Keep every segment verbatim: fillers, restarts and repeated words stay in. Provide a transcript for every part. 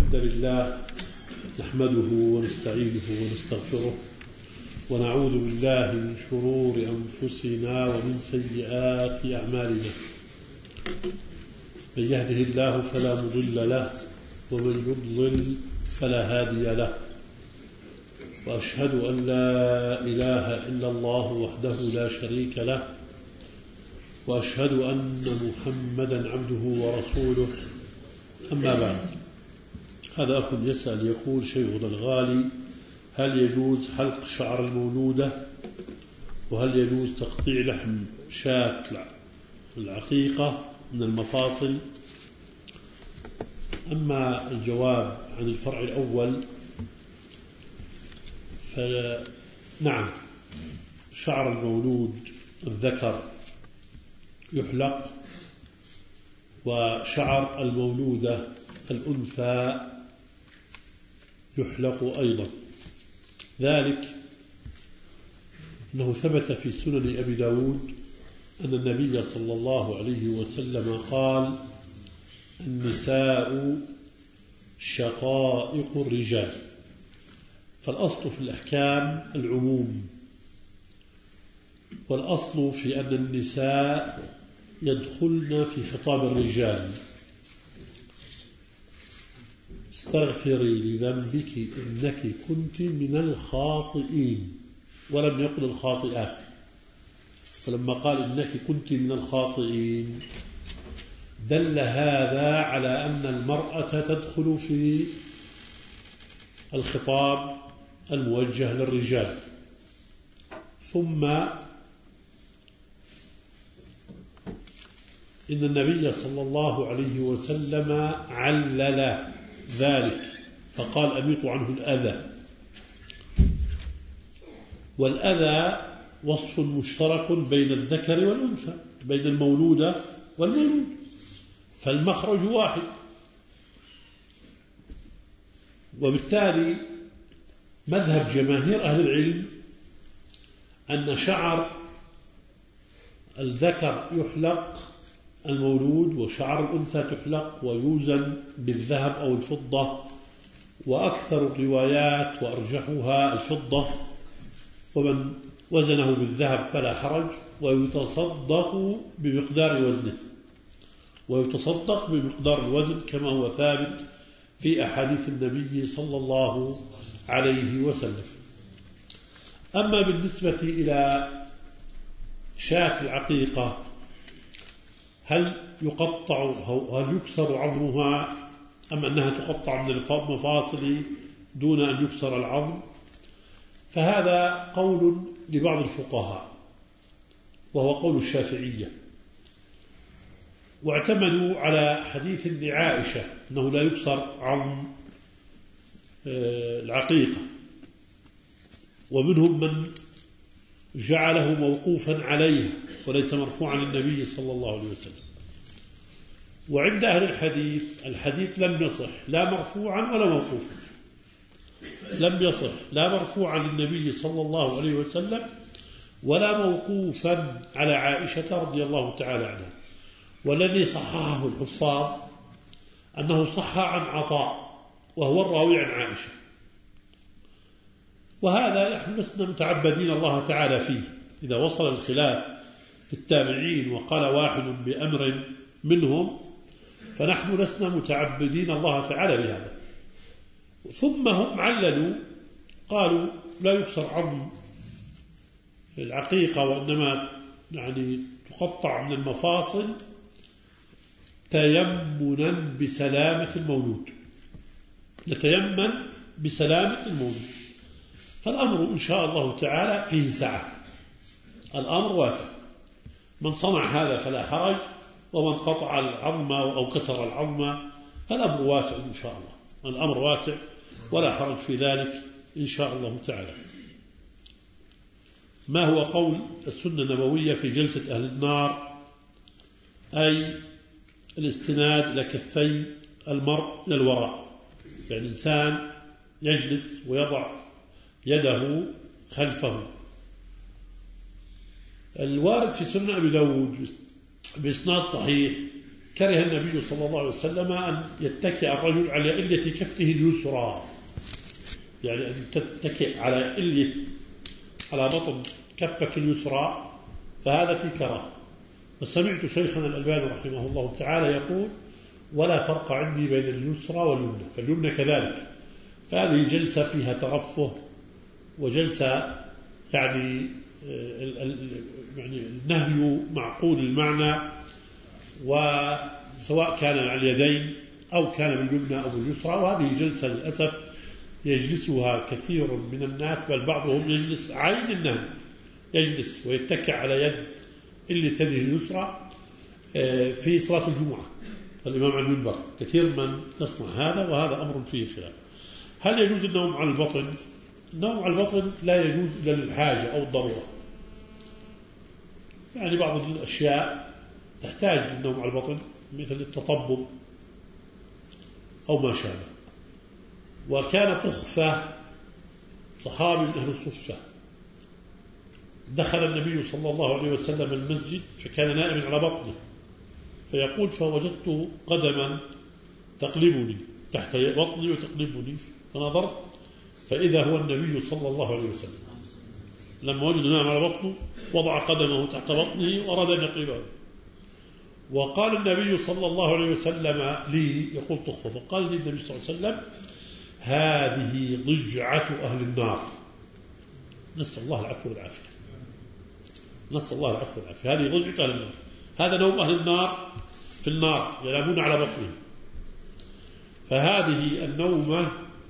الحمد لله نحمده ونستعينه ونستغفره ونعوذ بالله من شرور أنفسنا ومن سيئات أعمالنا. من يهده الله فلا مضل له ومن يضلل فلا هادي له، وأشهد أن لا إله إلا الله وحده لا شريك له، وأشهد أن محمدا عبده ورسوله. أما بعد، هذا أخ يسأل يقول: شيخنا الغالي، هل يجوز حلق شعر المولودة؟ وهل يجوز تقطيع لحم شاة العقيقة من المفاصل؟ أما الجواب عن الفرع الأول، فنعم، شعر المولود الذكر يحلق، وشعر المولودة الأنثى يحلق أيضا. ذلك أنه ثبت في سنن أبي داود أن النبي صلى الله عليه وسلم قال: النساء شقائق الرجال. فالأصل في الأحكام العموم، والأصل في أن النساء يدخلن في خطاب الرجال. استغفري لذنبك إنك كنت من الخاطئين، ولم يقل الخاطئات. فلما قال إنك كنت من الخاطئين دل هذا على أن المرأة تدخل في الخطاب الموجه للرجال. ثم إن النبي صلى الله عليه وسلم علل ذلك فقال: أميط عنه الأذى. والأذى وصف مشترك بين الذكر والأنثى، بين المولودة والمولود، فالمخرج واحد. وبالتالي مذهب جماهير أهل العلم أن شعر الذكر يحلق المولود، وشعر الأنثى تحلق ويوزن بالذهب أو الفضة، وأكثر الروايات وأرجحها الفضة، ومن وزنه بالذهب فلا حرج، ويتصدق بمقدار وزنه، ويتصدق بمقدار الوزن كما هو ثابت في أحاديث النبي صلى الله عليه وسلم. أما بالنسبة إلى شاة العقيقة، هل يقطع هل يكسر عظمها أم أنها تقطع من المفاصل دون أن يكسر العظم؟ فهذا قول لبعض الفقهاء، وهو قول الشافعية، واعتمدوا على حديث لعائشة أنه لا يكسر عظم العقيقة، ومنهم من جعله موقوفا عليه وليس مرفوعا للنبي صلى الله عليه وسلم. وعند أهل الحديث الحديث لم يصح لا مرفوعا ولا موقوفا، لم يصح لا مرفوعا للنبي صلى الله عليه وسلم ولا موقوفا على عائشة رضي الله تعالى عنها. والذي صححه الحفاظ أنه صح عن عطاء وهو الراوي عن عائشة، وهذا نحن لسنا متعبدين الله تعالى فيه. إذا وصل الخلاف في التابعين وقال واحد بأمر منهم فنحن لسنا متعبدين الله تعالى بهذا. ثم هم عللوا قالوا: لا يكسر عظم العقيقة، وإنما يعني تقطع من المفاصل تيمنا بسلامة المولود، نتيمن بسلامة المولود. فالأمر إن شاء الله تعالى فيه سعة، الأمر واسع، من صنع هذا فلا حرج، ومن قطع العظم أو كسر العظم فالأمر واسع إن شاء الله، الأمر واسع ولا حرج في ذلك إن شاء الله تعالى. ما هو قول السنة النبوية في جلسة أهل النار؟ أي الاستناد إلى كفي المرء للوراء، يعني الإنسان يجلس ويضع يده خلفه. الوارد في سنة أبي داود بإسناد صحيح كره النبي صلى الله عليه وسلم أن يتكئ الرجل على إلية كفه اليسرى، يعني أن تتكئ على إلية على بطن كفك اليسرى، فهذا في كراهة. وسمعت شيخنا الألباني رحمه الله تعالى يقول: ولا فرق عندي بين اليسرى واليمنى، فاليمنى كذلك. فهذه جلسة فيها ترفه، وجلسة يعني يعني النهي معقول المعنى، وسواء كان على اليدين أو كان باليمنى أو باليسرى. وهذه جلسة للأسف يجلسها كثير من الناس، بل بعضهم يجلس عين النهي، يجلس ويتكئ على يد اللي تده اليسرى في صلاة الجمعة الإمام على المنبر. كثير من يصنع هذا، وهذا أمر فيه خلاف. هل يجوز النوم على البطن؟ النوم على البطن لا يجوز إلا للحاجة أو الضرورة، يعني بعض الأشياء تحتاج للنوم على البطن مثل التطبب أو ما شابه. وكان طخفة صحابي من أهل الصفة دخل النبي صلى الله عليه وسلم المسجد فكان نائما على بطنه، فيقول: فوجدت قدما تقلبني تحت بطني وتقلبني، فنظرت فإذا هو النبي صلى الله عليه وسلم. لما وجد نائم على بطنه وضع قدمه تحت بطنه وأراد أن يقلبه، وقال النبي صلى الله عليه وسلم لي، يقول طخفة، فقال لي النبي صلى الله عليه وسلم: هذه ضجعة أهل النار. نسأل الله العفو والعافية، نسأل الله العفو والعافية. هذه ضجعة أهل النار، هذا نوم أهل النار في النار ينامون على بطنهم. فهذه النومة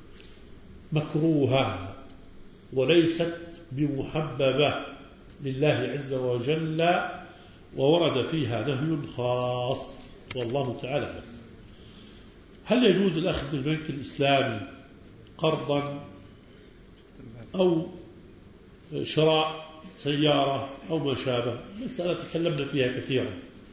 مكروهة وليست بمحببة لله عز وجل، وورد فيها نهي خاص، والله تعالى أعلم. هل يجوز الأخذ من البنك الإسلامي قرضا أو شراء سيارة أو ما شابه؟ مسألة تكلمنا فيها كثيرا.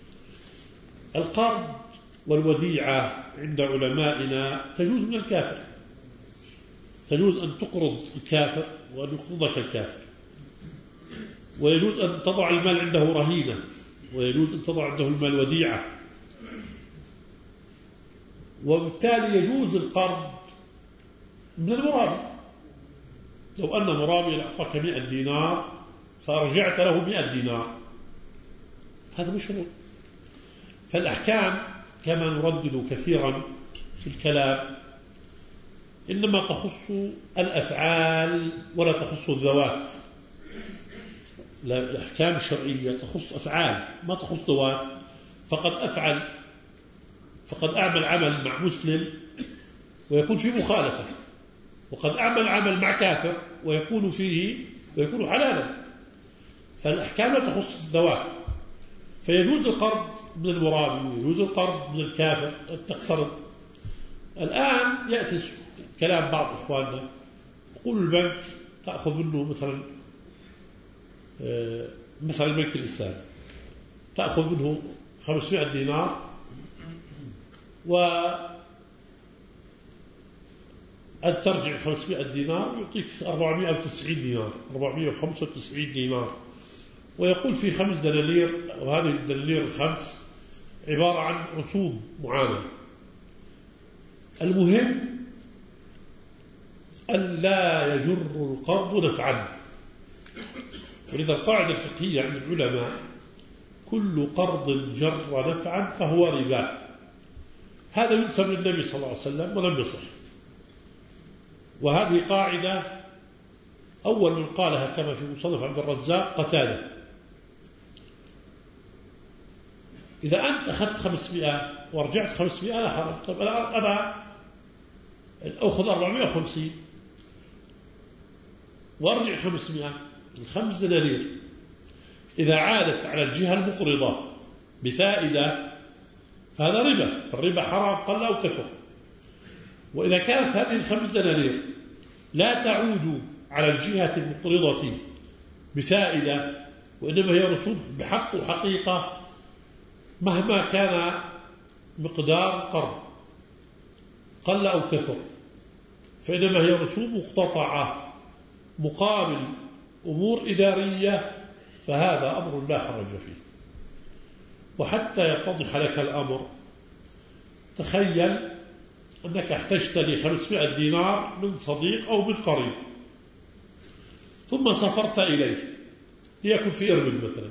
القرض والوديعة عند علمائنا تجوز من الكافر، تجوز أن تقرض الكافر وأن يقرضك الكافر، ويجوز أن تضع المال عنده رهينة، ويجوز أن تضع عنده المال وديعة. وبالتالي يجوز القرض من المرابي. لو أن مرابي أعطاك مئة دينار فرجعت له مئة دينار، هذا مشروع. فالأحكام كما نردد كثيرا في الكلام إنما تخص الأفعال ولا تخص الذوات. الأحكام الشرعية تخص أفعال ما تخص ذوات. فقد أفعل فقد أعمل عمل مع مسلم ويكون فيه مخالفة، وقد أعمل عمل مع كافر ويكون فيه ويكون حلالا. فالأحكام لا تخص الذوات. فيجوز القرض من المرابي ويجوز القرض من الكافر تقترض. الآن يأتي كلام بعض إخواننا يقول البنك تأخذ منه مثلا مثلا البنك الإسلامي تأخذ منه خمسمائة دينار وأن ترجع خمسمائة دينار يعطيك أربعمائة وتسعين دينار أربعمائة وخمسة وتسعين دينار، ويقول في خمس دنانير، وهذه الدنانير الخمس عبارة عن رسوم معاملة. المهم أن لا يجر القرض نفعا. ولذا القاعدة الفقهية عند العلماء: كل قرض جر نفعا فهو ربا. هذا ينسب للنبي صلى الله عليه وسلم ولم يصح. وهذه قاعدة أول من قالها كما في مصنف عبد الرزاق قتادة. إذا أنت أخذت خمسمائة ورجعت خمسمائة لا حرج. طيب أنا أنا أخذ أربعمائة وخمسين وأرجع خمسمائة، الخمس دنانير إذا عادت على الجهة المقرضة بفائدة فهذا ربا. الربا حرام قل أو كثر. وإذا كانت هذه الخمس دنانير لا تعود على الجهة المقرضة بفائدة وإنما هي رسوم بحق وحقيقة مهما كان مقدار قرض قل أو كثر، فإنما هي رسوم مقتطعة مقابل أمور إدارية، فهذا أمر لا حرج فيه. وحتى يتضح لك الأمر تخيل أنك احتجت لخمسمائة دينار من صديق أو من قريب، ثم سافرت إليه ليكن في إربد مثلا،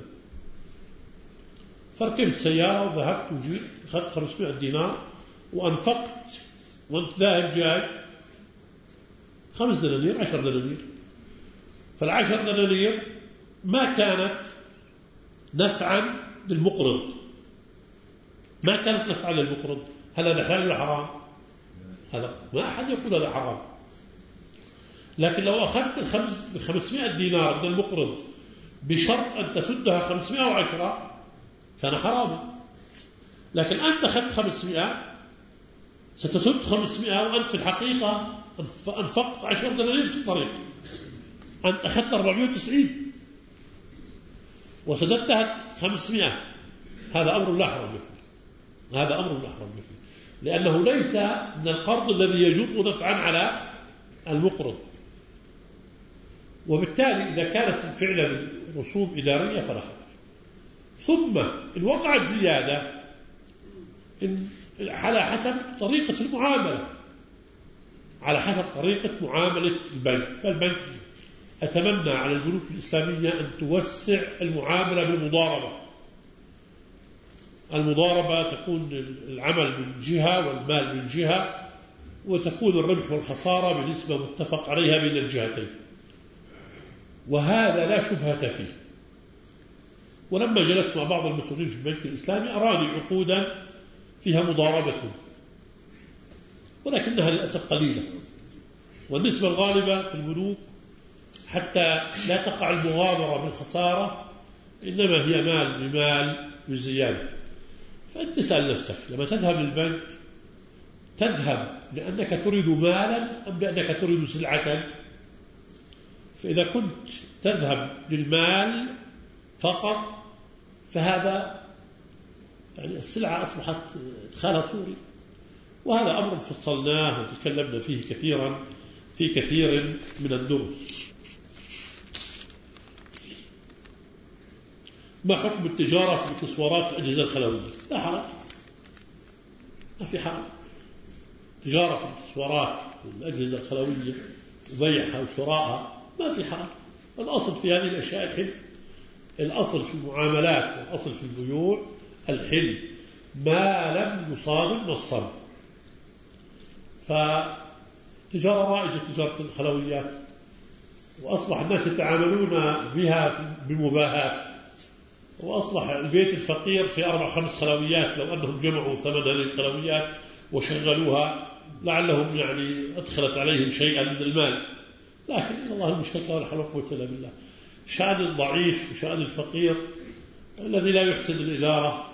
فركبت سيارة وذهبت وجيت أخذت خمسمائة دينار وأنفقت وأنت ذاهب جاي خمس دنانير عشر دنانير. فالعشر دنانير ما كانت نفعا للمقرض، ما كانت نفعا للمقرض. هل هذا حلال ولا حرام؟ هذا ما أحد يقول هذا حرام. لكن لو أخذت الخمسمائة دينار من المقرض بشرط أن تسدها خمسمائة وعشرة كان حراما. لكن أنت أخذت خمسمائة ستسد خمسمائة وأنت في الحقيقة أنفقت عشر دنانير في الطريق. أنت أخذت أربعمائة وتسعين وسددتها خمسمائة. هذا أمر لا حرام فيه، هذا أمر لا حرام فيه، لأنه ليس من القرض الذي يجر نفعا على المقرض. وبالتالي إذا كانت فعلا رسوم إدارية فلا حرج. ثم إن وقعت زيادة إن على حسب طريقة المعاملة، على حسب طريقة معاملة البنك. فالبنك أتمنى على البنوك الإسلامية أن توسع المعاملة بالمضاربة. المضاربة تكون العمل من جهة والمال من جهة، وتكون الربح والخسارة بنسبة متفق عليها بين الجهتين، وهذا لا شبهة فيه. ولما جلست مع بعض المسؤولين في البنك الإسلامي أراني عقودا فيها مضاربة، ولكنها للأسف قليلة، والنسبة الغالبة في البنوك حتى لا تقع المغامرة بالخسارة إنما هي مال بمال بزيادة. فأنت تسأل نفسك لما تذهب للبنك تذهب لأنك تريد مالا أم لأنك تريد سلعة؟ فإذا كنت تذهب للمال فقط فهذا يعني السلعة أصبحت إدخالها صوري، وهذا أمر فصلناه وتكلمنا فيه كثيرا في كثير من الدروس. ما حكم التجارة في اكسسوارات الأجهزة الخلوية؟ لا حرج، ما في حرج. تجارة في اكسسوارات الأجهزة الخلوية وبيعها وشراءها ما في حرج. الأصل في هذه الأشياء الحل، الأصل في المعاملات والأصل في البيوع الحل ما لم يصادم نصا. فتجارة رائجة تجارة الخلويات، وأصبح الناس يتعاملون بها بمباهات، وأصبح البيت الفقير في أربع خمس خلويات لو أنهم جمعوا ثمن هذه الخلويات وشغلوها لعلهم يعني أدخلت عليهم شيئا من المال. لكن الله المشتكى ولا حول ولا قوة إلا بالله. شأن الضعيف وشأن الفقير الذي لا يحسن الإدارة،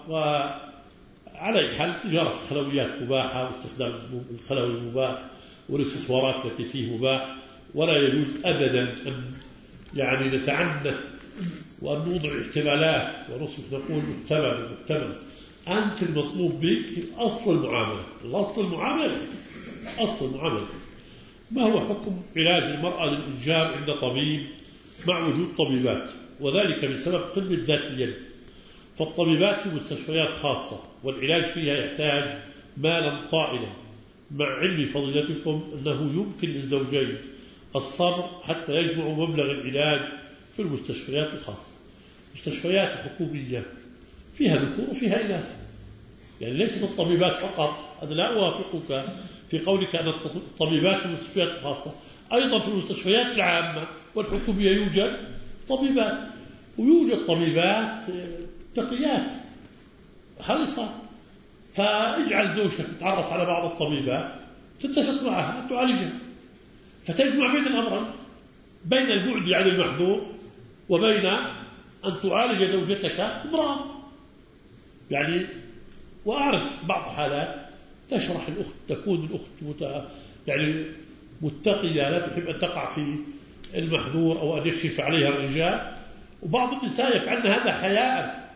وعلى حال تجارة الخلويات مباحة واستخدام الخلوي مباح والاكسسوارات التي فيه مباح، ولا يجوز أبدا أن يعني نتعنت وأن نوضع احتمالات ونصبح نقول محتمل محتمل. أنت المطلوب بك أصل المعاملة، الأصل المعاملة أصل المعاملة. ما هو حكم علاج المرأة للإنجاب عند طبيب مع وجود طبيبات، وذلك بسبب قلة ذات اليد؟ فالطبيبات في مستشفيات خاصة والعلاج فيها يحتاج مالا طائلا، مع علم فضيلتكم أنه يمكن للزوجين الصبر حتى يجمعوا مبلغ العلاج في المستشفيات الخاصة. مستشفيات حكومية فيها ذكور وفيها إناث، يعني ليست الطبيبات فقط. هذا لا أوافقك في قولك أن الطبيبات في المستشفيات الخاصة، أيضا في المستشفيات العامة والحكومية يوجد طبيبات، ويوجد طبيبات تقيات. هذا صار. فاجعل زوجتك تتعرف على بعض الطبيبات تتفق معها أن تعالجها، فتجمع بين الأمرين، بين البعد عن المحظور وبين أن تعالج زوجتك امرأة. يعني وأعرف بعض حالات تشرح الأخت، تكون الأخت مت... يعني متقية لا تحب أن تقع في المحظور أو أن يكشف عليها الرجال، وبعض النساء يفعلن هذا حياء،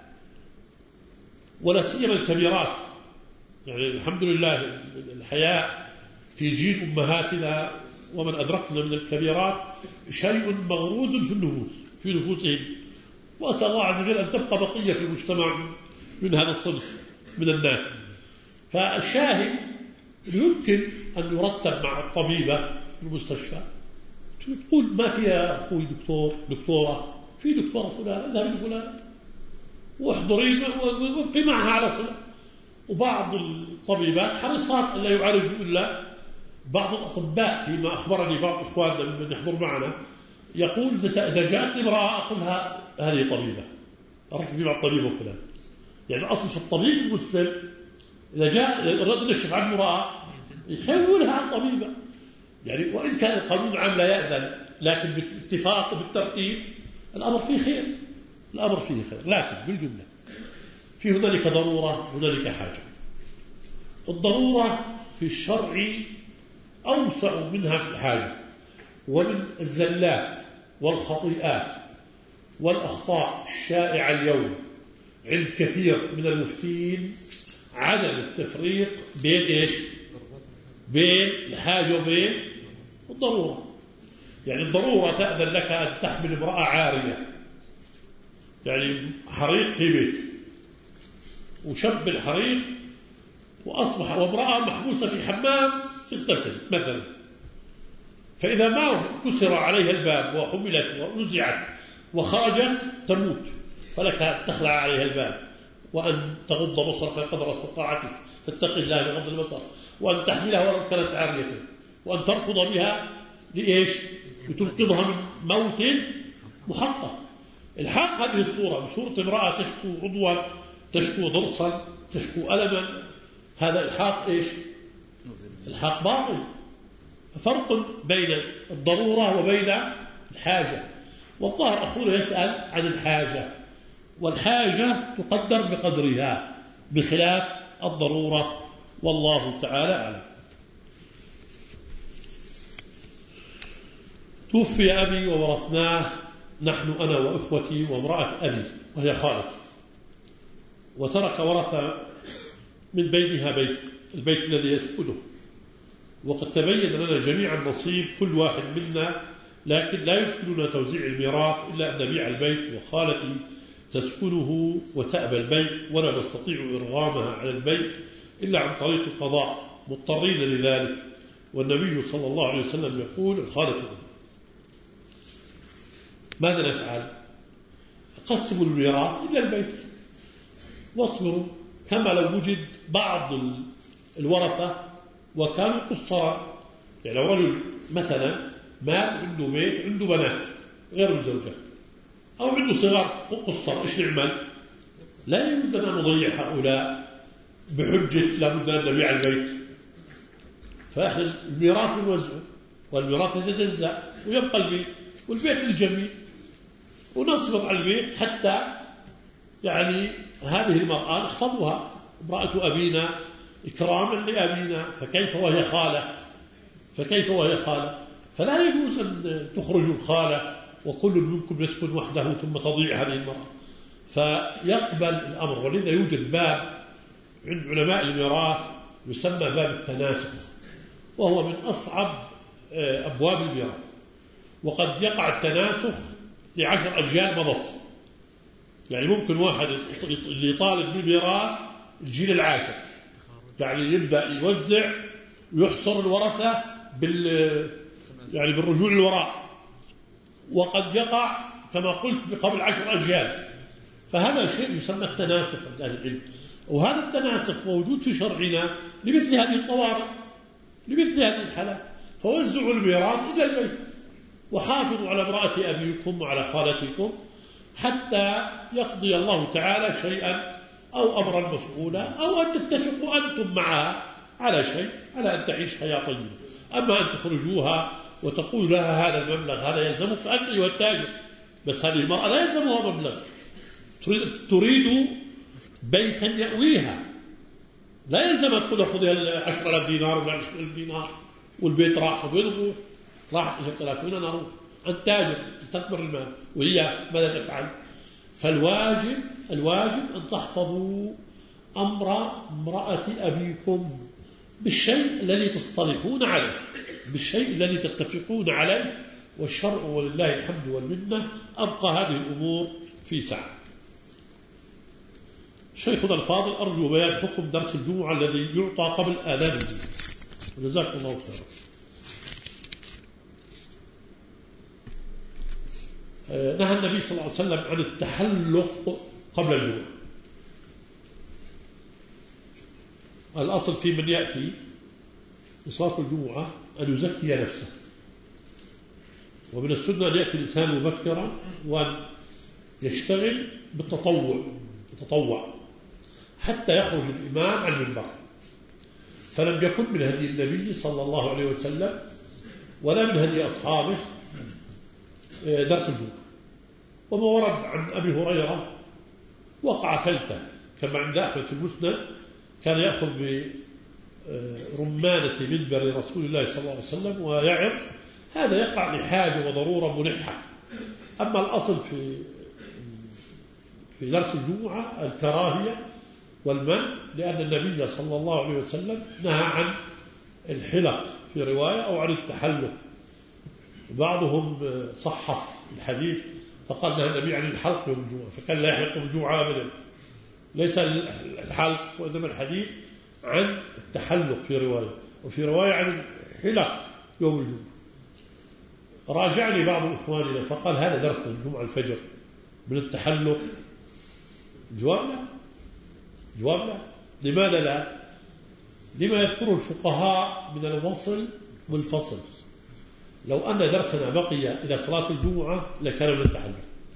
ولا سيما الكبيرات. يعني الحمد لله الحياء في جيل أمهاتنا ومن أدركنا من الكبيرات شيء مغروض في النفوس في نفوسهم، وأسأل الله عز وجل أن تبقى بقية في المجتمع من هذا الصنف من الناس. فالشاهد يمكن أن يرتب مع الطبيبة في المستشفى، تقول ما فيها أخوي دكتور دكتورة، في دكتورة فلان، اذهب لفلان واحضري وابقي معها على صلة. وبعض الطبيبات حريصات ألا يعالجوا إلا بعض الأطباء، فيما أخبرني بعض إخواننا ممن يحضر معنا يقول إذا جاءت امرأة أقولها هذه طبيبة، أرحب مع الطبيب وفلان. يعني أصل في الطبيب المسلم إذا جاء الرجل يكشف عن امرأة يحولها عن طبيبة، يعني وإن كان القانون العام لا يأذن، لكن بالاتفاق وبالترتيب الأمر فيه خير، الأمر فيه خير. لكن بالجملة في هنالك ضرورة، هنالك حاجة. الضرورة في الشرع أوسع منها في الحاجة. ومن الزلات والخطيئات والأخطاء الشائعة اليوم عند كثير من المفتين عدم التفريق بين إيش؟ بين الحاجة وبين الضرورة. يعني الضرورة تأذن لك أن تحمل امرأة عارية، يعني حريق في بيت وشب الحريق وأصبح وامرأة محبوسة في حمام تغتسل مثلا، فإذا ما كسر عليها الباب وحملت ونزعت وخرجت تموت، فلك أن تخلع عليها الباب وأن تغض بصرك قدر استطاعتك، تتقي الله بغض البصر، وأن تحملها ولو كانت عارية، وأن تركض بها لإيش؟ لتنقذها من موت محقق. الحق هذه الصورة بصورة امرأة تشكو عضوا، تشكو ضرسا، تشكو ألما، هذا الحق إيش؟ الحق باطل. فرق بين الضرورة وبين الحاجة. والظاهر أخونا يسأل عن الحاجة، والحاجة تقدر بقدرها بخلاف الضرورة، والله تعالى أعلم. توفي أبي وورثناه نحن أنا وإخوتي وامرأة أبي وهي خالتي، وترك ورثة من بينها بيت، البيت الذي يسكنه، وقد تبين لنا جميعا نصيب كل واحد منا، لكن لا يمكننا توزيع الميراث إلا أن نبيع البيت، وخالتي تسكنه وتأبى البيت، ولا نستطيع إرغامها على البيت إلا عن طريق القضاء مضطرين لذلك، والنبي صلى الله عليه وسلم يقول الخالة ماذا نفعل؟ قسموا الميراث إلا البيت واصبروا، كما لو وجد بعض الورثة وكانوا قصرا. يعني لو رجل مثلا مات عنده بيت عنده بنات غير الزوجة أو عنده صغار قصر، إيش نعمل؟ لا يجوز أن نضيع هؤلاء بحجة لابد أن نبيع البيت، فإحنا الميراث نوزعه، والميراث يتجزأ ويبقى البيت، والبيت للجميع، ونصبر على البيت حتى يعني هذه المرأة نحفظها، امرأة أبينا إكراما لأبينا، فكيف وهي خالة؟ فكيف وهي خالة؟ فلا يجوز أن تخرجوا الخالة وكل منكم يسكن وحده ثم تضيع هذه المرأة، فيقبل الأمر. ولذا يوجد باب عند علماء الميراث يسمى باب التناسخ، وهو من أصعب أبواب الميراث، وقد يقع التناسخ لعشر أجيال مضت. يعني ممكن واحد اللي يطالب بالميراث الجيل العاشر، يعني يبدأ يوزع ويحصر الورثة بال يعني بالرجوع للوراء، وقد يقع كما قلت قبل عشر أجيال، فهذا شيء يسمى التناسخ عند أهل العلم. وهذا التناسخ موجود في شرعنا لمثل هذه الطوارئ، لمثل هذه الحالات، فوزعوا الميراث إلى البيت، وحافظوا على امرأة أبيكم وعلى خالتكم حتى يقضي الله تعالى شيئا أو أمرا مفعولا، أو أن تتفقوا أنتم معها على شيء، على أن تعيش حياة طيبة. أما أن تخرجوها وتقول لها هذا المبلغ هذا يلزمك أنت أيها التاجر، بس هذه المرأة لا يلزمها مبلغ، تريد بيتا يأويها، لا يلزم أن تأخذها العشرة آلاف دينار ولا عشرة آلاف دينار والبيت راح وبيضغط راح ثلاثون نروح عن تاجر تثمر المال، وهي ماذا تفعل؟ فالواجب الواجب أن تحفظوا أمر امرأة أبيكم بالشيء الذي تصطلحون عليه، بالشيء الذي تتفقون عليه، والشرع ولله الحمد والمنة أبقى هذه الأمور في سعة. شيخنا الفاضل أرجو بيان حكم درس الجمعة الذي يعطى قبل آذان الجمعة، جزاكم الله خيرا. نهى النبي صلى الله عليه وسلم عن التحلق قبل الجمعة. الأصل في من يأتي لصلاة الجمعة أن يزكي نفسه، ومن السنة أن يأتي الإنسان مبكرا وأن يشتغل بالتطوع يتطوع حتى يخرج الإمام عن المنبر. فلم يكن من هدي النبي صلى الله عليه وسلم ولا من هدي أصحابه درس الجمعة. وما ورد عن أبي هريرة وقع فلتة كما عند أحمد في المسند، كان يأخذ برمانة منبر رسول الله صلى الله عليه وسلم ويعظ، هذا يقع لحاجة وضرورة ملحة. أما الأصل في في درس الجمعة الكراهية والمنع، لأن النبي صلى الله عليه وسلم نهى عن الحلق في رواية أو عن التحلق. بعضهم صحف الحديث فقال نهى النبي عن الحلق يوم الجمعة، فكان لا يحلق يوم الجمعة أبدا، ليس الحلق، وإنما الحديث عن التحلق في رواية، وفي رواية عن الحلق يوم الجمعة. راجعني بعض إخواننا فقال هذا درس الجمعة الفجر من التحلق. جواب لا، جواب لا. لماذا لا؟ لما يذكره الفقهاء من الوصل والفصل. لو أن درسنا بقي إلى صلاة الجمعة لكان من التحلق.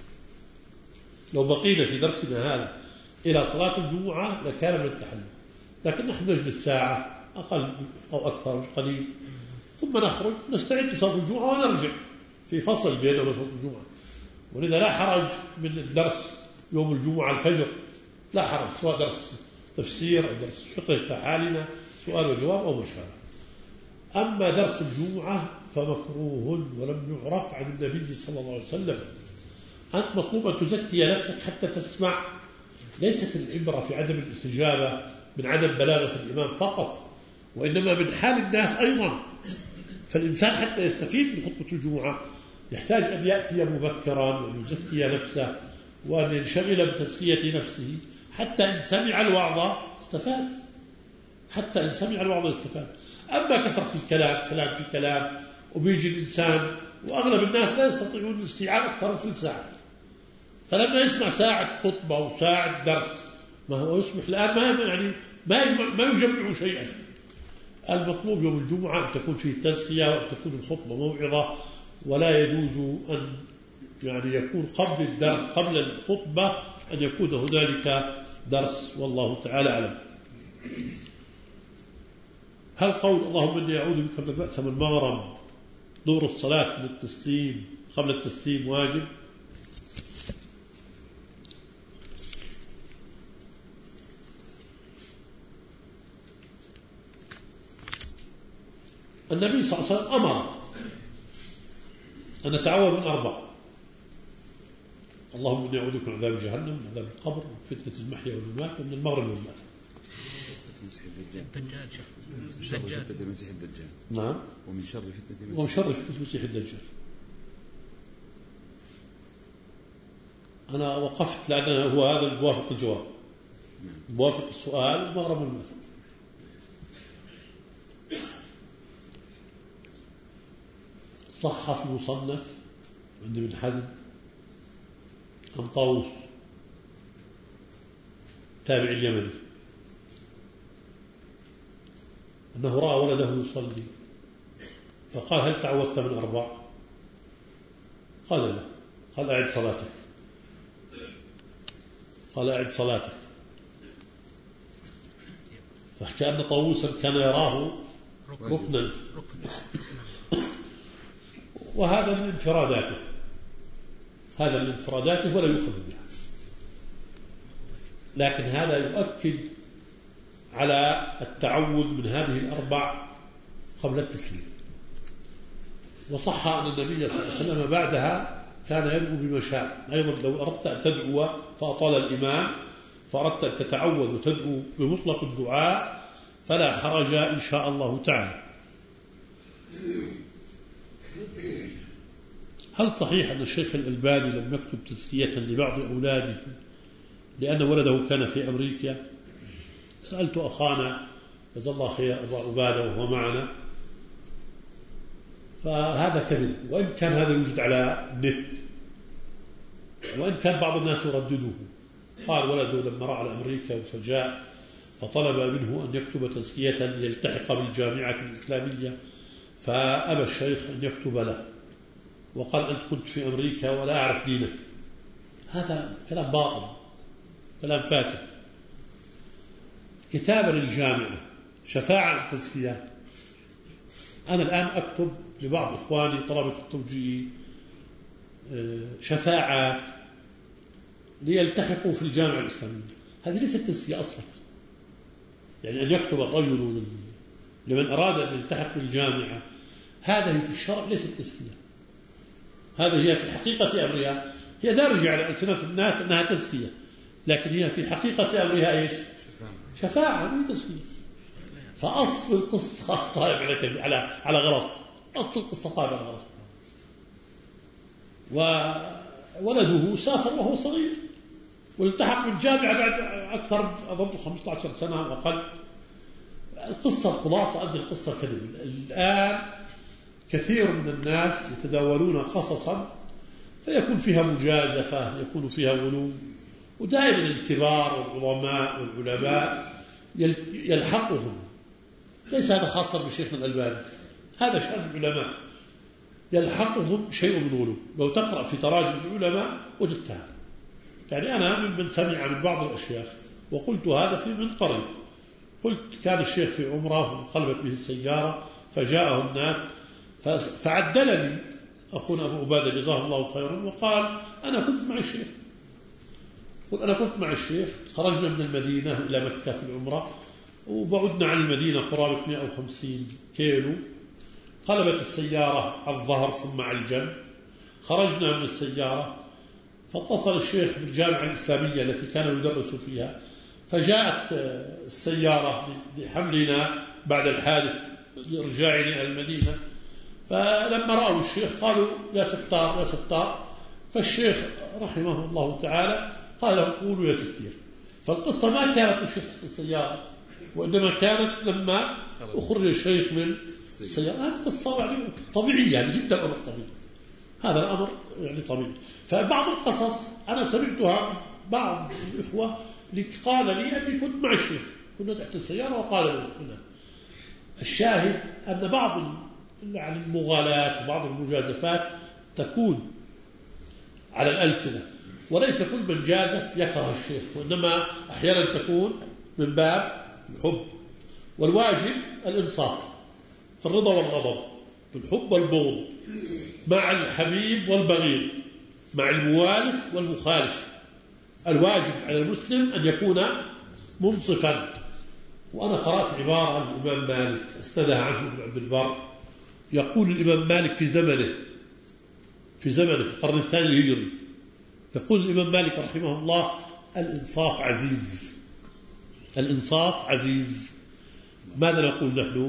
لو بقينا في درسنا هذا إلى صلاة الجمعة لكان من التحلق، لكن نحن نجلس ساعة أقل أو أكثر قليل ثم نخرج نستعد لصلاة الجمعة ونرجع في فصل بيننا وبين صلاة الجمعة. ولذا لا حرج من الدرس يوم الجمعة الفجر، لا حرج، سواء درس تفسير أو درس فقه كحالنا، سؤال وجواب أو مشاركة. أما درس الجمعة فمكروه ولم يعرف عن النبي صلى الله عليه وسلم. أنت مطلوب أن تزكي نفسك حتى تسمع، ليست العبرة في عدم الاستجابة من عدم بلاغة الإمام فقط، وإنما من حال الناس أيضا. فالإنسان حتى يستفيد من خطبة الجمعة يحتاج أن يأتي مبكرا وأن يزكي نفسه وأن ينشغل بتزكية نفسه، حتى إن سمع الوعظ استفاد، حتى إن سمع الوعظ استفاد. أما كثرة الكلام، كلام في كلام، وبيجي الإنسان وأغلب الناس لا يستطيعون الاستيعاب أكثر من ثلث ساعة، فلما يسمع ساعة خطبة وساعة درس ما هو يصبح الآن ما يعني ما يجمع ما يجمع شيئا. المطلوب يوم الجمعة أن تكون فيه التزكية وأن تكون الخطبة موعظة، ولا يجوز أن يعني يكون قبل الدرس قبل الخطبة أن يكون هنالك درس، والله تعالى أعلم. هل قول اللهم إني أعوذ بك من البأس والمغرم دور الصلاة من التسليم قبل التسليم واجب؟ النبي صلى الله عليه وسلم أمر أن نتعوذ من أربع: اللهم إني أعوذ بك من عذاب جهنم، من عذاب القبر، من فتنة المحيا والممات، ومن المغرب والمات. الدجال من شر فتنة المسيح الدجال. نعم. ومن شر فتنة المسيح ومن شر فتنة المسيح الدجال. أنا وقفت لأن هو هذا الموافق الجواب، موافق السؤال، المغرب والمات. صح في مصنف عند ابن حزم عن طاووس تابع اليمني أنه رأى ولده يصلي فقال: هل تعوذت من أربع؟ قال: لا. قال: أعد صلاتك. قال: أعد صلاتك. فكأن طاووسا كان يراه ركنا، وهذا من انفراداته، هذا من انفراداته ولا يؤخذ بها، لكن هذا يؤكد على التعوذ من هذه الأربع قبل التسليم. وصح أن النبي صلى الله عليه وسلم بعدها كان يدعو بمشاء. أيضا لو أردت أن تدعو فأطال الإمام فأردت أن تتعوذ وتدعو بمطلق الدعاء فلا حرج إن شاء الله تعالى. هل صحيح أن الشيخ الألباني لم يكتب تزكية لبعض أولاده لأن ولده كان في أمريكا. سألت أخانا جزاه الله خير أبا عبادة وهو معنا، فهذا كذب، وإن كان هذا يوجد على النت، وإن كان بعض الناس يردده. قال ولده لما راح على أمريكا فجاء فطلب منه أن يكتب تزكية يلتحق بالجامعة الإسلامية، فأبى الشيخ أن يكتب له، وقال أنت كنت في أمريكا ولا أعرف دينك. هذا كلام باطل، كلام فاسد. كتابة للجامعة، شفاعة التزكية. أنا الآن أكتب لبعض إخواني طلبة التوجيه شفاعات ليلتحقوا في الجامعة الإسلامية، هذه ليست تزكية أصلا. يعني أن يكتب الرجل لمن أراد أن يلتحق بالجامعة، هذا في الشرع ليست تزكية. هذا هي في حقيقة أمرها، هي دارجة على ألسنة الناس أنها تزكية، لكن هي في حقيقة أمرها إيش؟ شفاعة مو تزكية. فأصل القصة طائب على على على غلط، أصل القصة طائب على غلط. وولده سافر وهو صغير والتحق بالجامعة بعد أكثر أظن خمسة عشر سنة وأقل. القصة الخلاصة أن القصة كذب. الآن كثير من الناس يتداولون قصصا فيكون فيها مجازفة، يكون فيها غلو، ودائما الكبار والعظماء والعلماء يلحقهم. ليس هذا خاصا بشيخنا الألباني، هذا شأن العلماء، يلحقهم شيء من غلو. لو تقرأ في تراجم العلماء وجدتها. يعني أنا ممن سمع من بعض الأشياخ، وقلت هذا في من قريب. قلت كان الشيخ في عمره وانقلبت به السيارة فجاءه الناس فعدلني أخونا أبو عبادة جزاه الله خيرا وقال أنا كنت مع الشيخ. قلت أنا كنت مع الشيخ، خرجنا من المدينة إلى مكة في العمرة وبعدنا عن المدينة قرابة مئة وخمسين كيلو. قلبت السيارة على الظهر ثم على الجنب. خرجنا من السيارة فاتصل الشيخ بالجامعة الإسلامية التي كان يدرس فيها، فجاءت السيارة لحملنا بعد الحادث لإرجاعنا إلى المدينة. فلما رأوا الشيخ قالوا يا ستار يا ستار، فالشيخ رحمه الله تعالى قال لهم قولوا يا ستير. فالقصة ما كانت الشيخ في السيارة، وإنما كانت لما أخرج الشيخ من السيارة. هذه قصة يعني طبيعية، يعني جدا أمر طبيعي، هذا الأمر يعني طبيعي. فبعض القصص أنا سمعتها بعض الإخوة قال لي أني كنت مع الشيخ، كنا تحت السيارة وقال له هنا. الشاهد أن بعض المغالاة وبعض المجازفات تكون على الألسنة، وليس كل من جازف يكره الشيخ، وإنما أحيانا تكون من باب الحب. والواجب الإنصاف في الرضا والغضب، في الحب والبغض، مع الحبيب والبغيض، مع الموالف والمخالف. الواجب على المسلم أن يكون منصفا. وأنا قرأت عبارة الإمام مالك استدعى عنه ابن عبد البر، يقول الإمام مالك في زمنه في زمنه في القرن الثاني الهجري، يقول الإمام مالك رحمه الله الإنصاف عزيز. الإنصاف عزيز. ماذا نقول نحن؟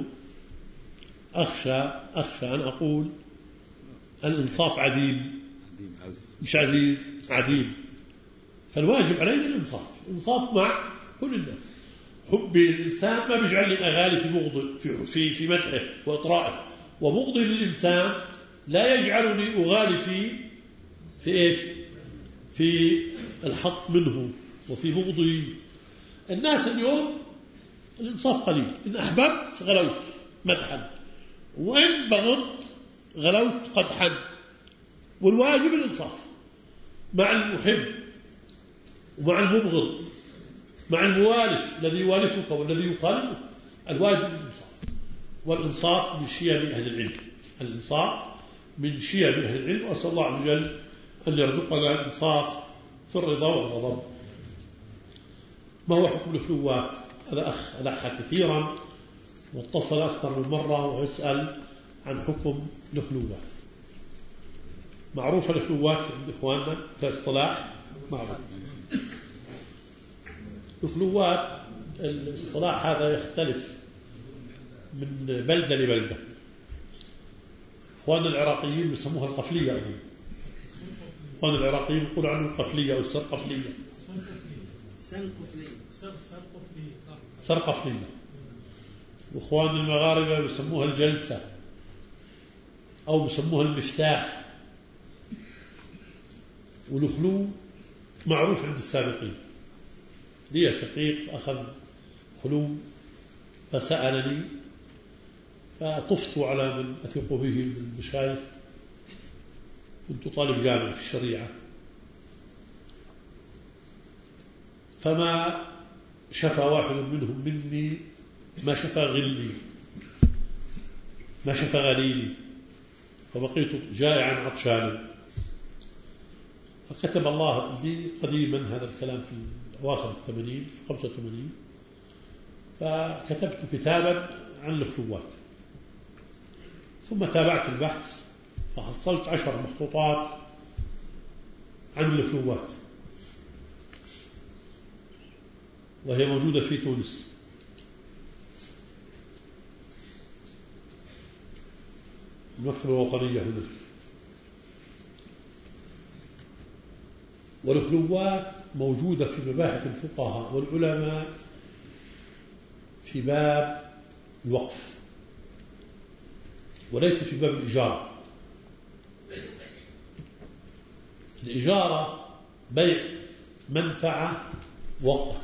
أخشى أخشى أن أقول الإنصاف عديم، مش عزيز، عديم. فالواجب علينا الإنصاف، الإنصاف مع كل الناس. حبي للإنسان ما بيجعلني أغالي في بغضه في في في مدحه وإطرائه، وبغضي للإنسان لا يجعلني أغالي في في إيش؟ في الحط منه وفي بغضي. الناس اليوم الإنصاف قليل، إن أحببت غلوت مدحا، وإن بغضت غلوت قدحا. والواجب الإنصاف مع المحب ومع المبغض، مع الموالف الذي يوالفك والذي يخالفك. الواجب الإنصاف. والإنصاف من شيم أهل العلم، الإنصاف من شيم أهل العلم. وأسأل الله عز وجل أن يرزقنا الإنصاف في الرضا والغضب. ما هو حكم الخلوات؟ هذا أخ ألح كثيرا واتصل أكثر من مرة ويسأل عن حكم الخلوات. معروفة الخلوات عند إخواننا كاصطلاح معروف. الخلوات الاصطلاح هذا يختلف من بلدة لبلدة. إخواننا العراقيين يسموها القفلية. إخواننا العراقيين يقولوا عنه القفلية أو السرقفلية. سرقفلية، وإخوان المغاربة يسموها الجلسة أو يسموها المفتاح. والخلو معروف عند السابقين. لي شقيق أخذ خلو فسألني فطفت على من أثق به من المشايخ. كنت طالب جامعي في الشريعة، فما شفى واحد منهم مني ما شفى غلي، ما شفى غليلي، فبقيت جائعا عطشانا. فكتب الله لي قديما هذا الكلام في أواخر الثمانين، في خمسة وثمانين، فكتبت كتابا عن الخلوات. ثم تابعت البحث فحصلت عشر مخطوطات عن الخلوات، وهي موجودة في تونس. المكتبة الوطنية هنا. والخلوات موجودة في مباحث الفقهاء والعلماء في باب الوقف، وليس في باب الإجارة. الإجارة بيع منفعة وقت،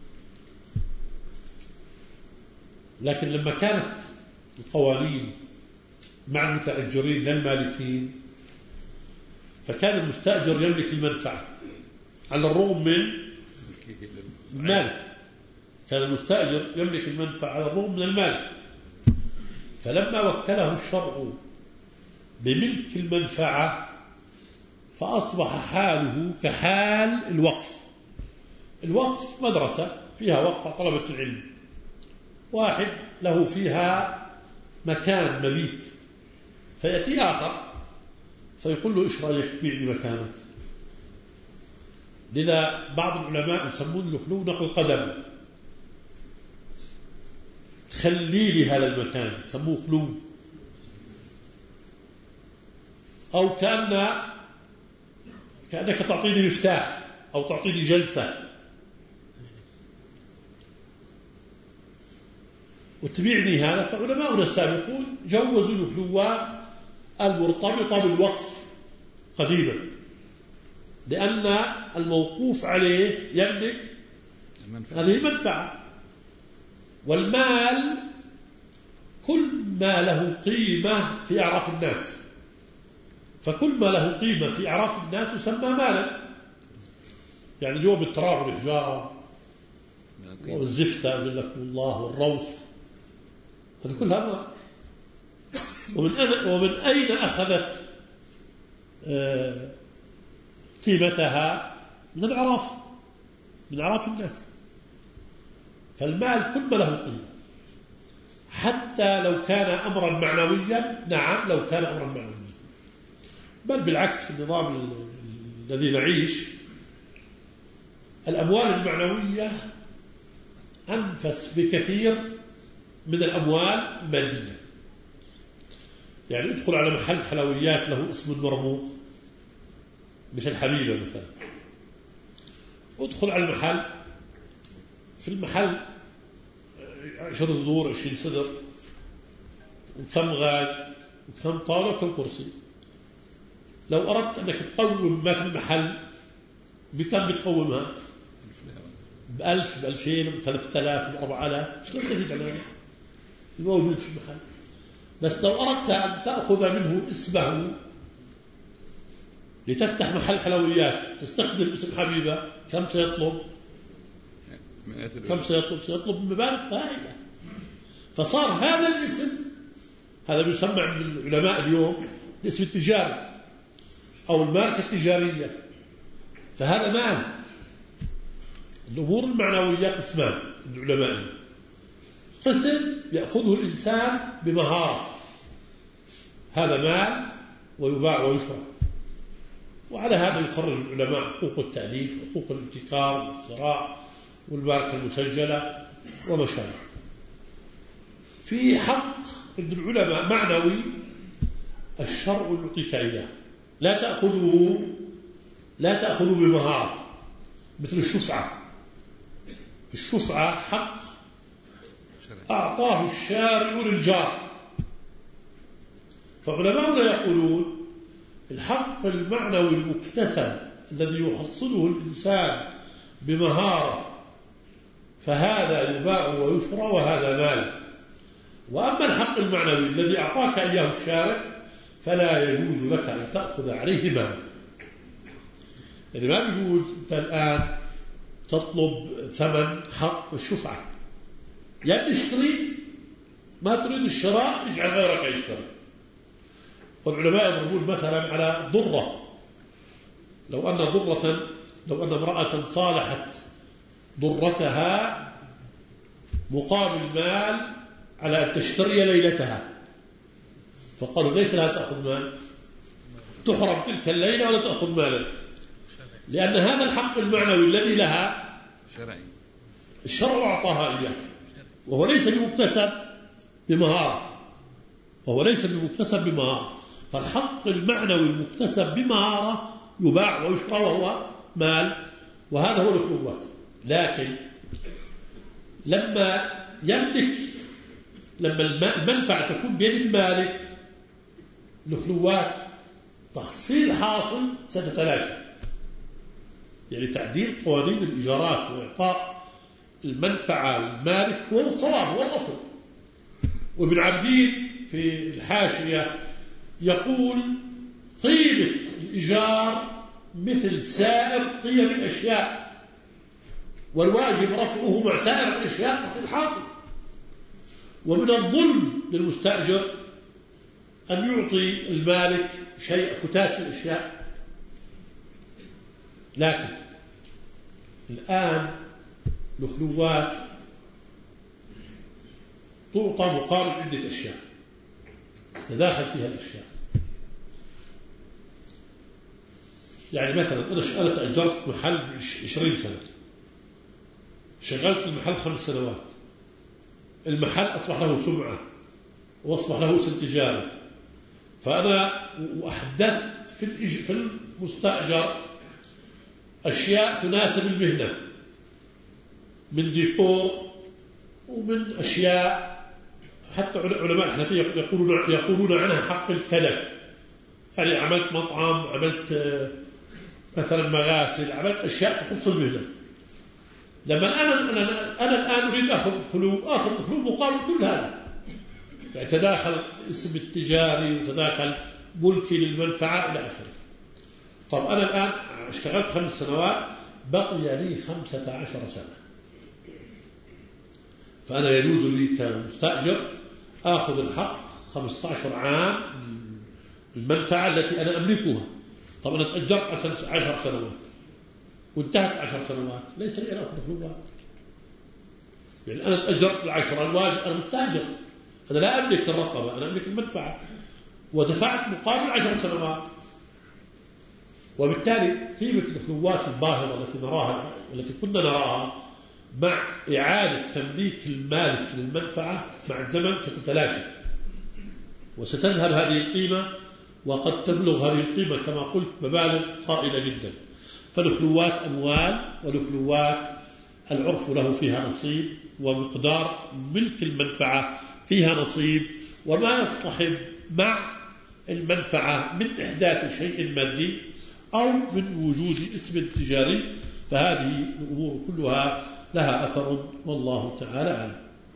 لكن لما كانت القوانين مع المتأجرين للمالكين فكان المستأجر يملك المنفعة على الرغم من المالك. كان المستأجر يملك المنفعة على الرغم من المالك. فلما وكله الشرع بملك المنفعة فأصبح حاله كحال الوقف. الوقف مدرسة فيها وقف طلبة العلم، واحد له فيها مكان مبيت، فيأتي آخر فيقول له إيش رأيك تبيع لي مكانك؟ لذا بعض العلماء يسمون الخلو نقل قدم، خلي لي هذا المكان، يسموه خلو. أو كأن كأنك تعطيني مفتاح أو تعطيني جلسة وتبيعني هذا. فعلماؤنا السابقون جوزوا الخلوات المرتبطة بالوقف قديما، لأن الموقوف عليه يملك هذه المنفعة. والمال كل ما له قيمة في أعراف الناس، فكل ما له قيمة في أعراف الناس يسمى مالا. يعني اليوم التراب والحجارة والزفتة أجلكم الله والروث، هذا كلها مال. ومن, ومن أين أخذت آه قيمتها؟ من الأعراف، من أعراف الناس. فالمال كل ما له قيمة، حتى لو كان أمرا معنويا. نعم لو كان أمرا معنويا، بل بالعكس في النظام الذي نعيش الأموال المعنوية أنفس بكثير من الأموال المادية. يعني ادخل على محل حلويات له اسم مرموق مثل حبيبة مثلا، ادخل على المحل، في المحل عشر صدور عشرين صدر وكم غاز وكم طاولة وكم كرسي. لو أردت أنك تقوم ما في المحل بكم بتقومها؟ بألف، بألفين، بثلاثة آلاف، بأربعة آلاف. شلون تزيد على الموجود في المحل؟ بس لو أردت أن تأخذ منه اسمه لتفتح محل حلويات تستخدم اسم حبيبة، كم سيطلب؟ كم سيطلب؟ سيطلب بمبالغ طائلة. فصار هذا الاسم، هذا يسمى عند العلماء اليوم الاسم التجاري أو الماركة التجارية. فهذا مال. الأمور المعنوية قسمان العلماء. قسم يأخذه الإنسان بمهارة، هذا مال ويباع ويشرى. وعلى هذا يخرج العلماء حقوق التأليف، حقوق الابتكار والاختراع والماركة المسجلة وما شابه. في حق ابن العلماء معنوي الشرع يعطيك إياه، لا تأخذه لا تأخذه بمهارة مثل الشفعة. الشفعة حق أعطاه الشارع للجار. فعلماؤنا يقولون الحق المعنوي المكتسب الذي يحصله الإنسان بمهارة فهذا يباع ويشرى وهذا مال. وأما الحق المعنوي الذي أعطاك إياه الشارع فلا يجوز لك أن تأخذ عليه مال. يعني ما يجوز أنت الآن تطلب ثمن حق الشفعة، يا تشتري ما تريد الشراء اجعل غيرك يشتري. والعلماء يضربون مثلا على ضرة، لو أن ضرة لو أن امرأة صالحت ضرتها مقابل مال على أن تشتري ليلتها، فقالوا ليس لها تأخذ مال، تحرم تلك الليلة ولا تأخذ مالا، لأن هذا الحق المعنوي الذي لها شرعي الشرع أعطاها إياه، وهو ليس بمكتسب بمهارة وهو ليس بمكتسب بمهارة. فالحق المعنوي المكتسب بمهارة يباع ويشرى وهو مال، وهذا هو الخلوات. لكن لما يملك لما المنفعة تكون بيد المالك الخلوات تحصيل حاصل ستتلاشى. يعني تعديل قوانين الإيجارات وإعطاء المنفعة للمالك هو الصواب هو الأصل. وابن عبدين في الحاشية يقول قيمة الإيجار مثل سائر قيم الأشياء، والواجب رفعه مع سائر الأشياء في الحاصل. ومن الظلم للمستأجر أن يعطي المالك شيء فتات الأشياء. لكن الآن الخلوات تعطى مقابل عدة أشياء تداخل فيها الأشياء. يعني مثلا أنا تأجرت محل عشرين سنة، شغلت المحل خمس سنوات، المحل أصبح له سمعة وأصبح له اسم تجاري، فأنا أحدثت في المستأجر أشياء تناسب المهنة من ديكور ومن أشياء حتى علماء الحنفية يقولون يقولون عنها حق الكلف. يعني عملت مطعم، عملت مثلا مغاسل، عملت أشياء تخص المهنة. لما أنا أنا أنا الآن أريد أخذ خلو أخذ خلو مقابل كل هذا، يعني تداخل اسم التجاري وتداخل ملكي للمنفعة إلى آخره. طب أنا الآن اشتغلت خمس سنوات بقي لي خمسة عشر سنة، فأنا يجوز لي كمستأجر آخذ الحق خمسة عشر عام المنفعة التي أنا أملكها. طب أنا تأجرت عشر سنوات وانتهت عشر سنوات، ليس لي أن أخذ خلوات. يعني أنا تأجرت العشرة، الواجب أنا مستأجر، أنا لا أملك الرقبة، أنا أملك المنفعة ودفعت مقابل عشر سنوات. وبالتالي قيمة الخلوات الباهظة التي نراها والتي كنا نراها مع إعادة تمليك المالك للمنفعة مع الزمن ستتلاشى وستذهب هذه القيمة، وقد تبلغ هذه القيمة كما قلت مبالغ طائلة جدا. فالخلوات أموال، والخلوات العرف له فيها نصيب، ومقدار ملك المنفعة فيها نصيب، وما يصطحب مع المنفعة من إحداث شيء مادي أو من وجود اسم تجاري، فهذه الأمور كلها لها أثر والله تعالى أعلم.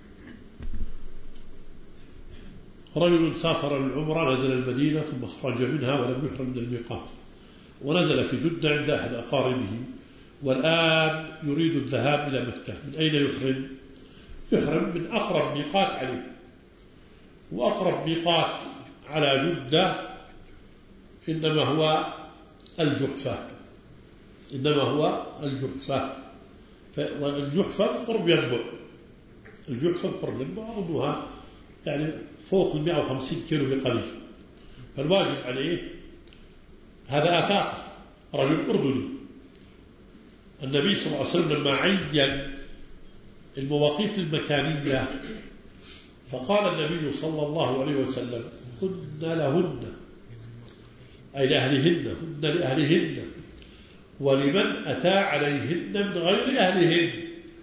رجل سافر للعمرة، نزل المدينة ثم خرج منها ولم يحرم من الميقات، ونزل في جدة عند أحد أقاربه، والآن يريد الذهاب إلى مكة. من أين يحرم؟ يحرم من أقرب ميقات عليه، وأقرب ميقات على جدة إنما هو الجحفة إنما هو الجحفة والجحفة قرب ينبع الجحفة قرب ينبع أظنها يعني فوق المئة وخمسين كيلو بقليل. فالواجب عليه هذا آفاق رجل أردني. النبي صلى الله عليه وسلم لما عين المواقيت المكانية فقال النبي صلى الله عليه وسلم هن لهن أي لأهلهن، هن لأهلهن ولمن أتى عليهن من غير أهلهن،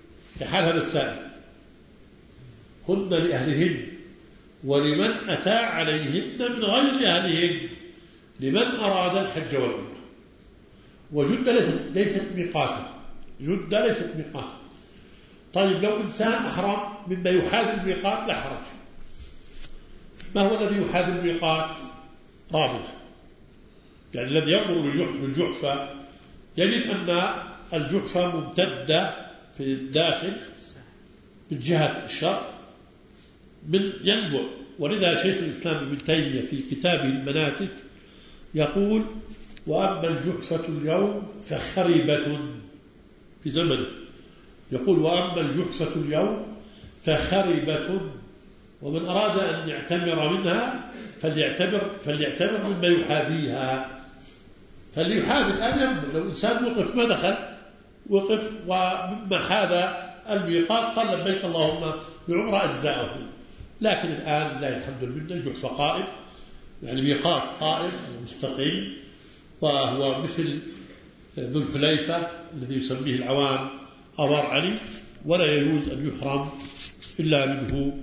في حال هذا السائل هن لأهلهن ولمن أتى عليهن من غير أهلهن لمن أراد الحج والعمرة. وجدة ليست, ليست ميقاتا، جدة ليست ميقاتا. طيب لو إنسان أحرم مما يحاذي الميقات لا حرج. ما هو الذي يحاذي الميقات؟ رابط، يعني الذي يمر بالجحفة يجد أن الجحفة ممتدة في الداخل من جهة الشرق من ينبع. ولذا شيخ الإسلام ابن تيمية في كتابه المناسك يقول: وأما الجحفة اليوم فخربة في زمنه، يقول: وأما الجحفة اليوم فخربة، ومن أراد أن يعتمر منها فليعتبر فليعتبر مما يحاذيها. فليحاذي الآن لو إنسان وقف ما دخل، وقف ومما حاذى الميقات قال لبيك اللهم بعمرة أجزاءه. لكن الآن لا الحمد لله الجحفة قائم، يعني ميقات قائم مستقيم، وهو مثل ذو الحليفة الذي يسميه العوام أبار علي، ولا يجوز أن يحرم إلا منه.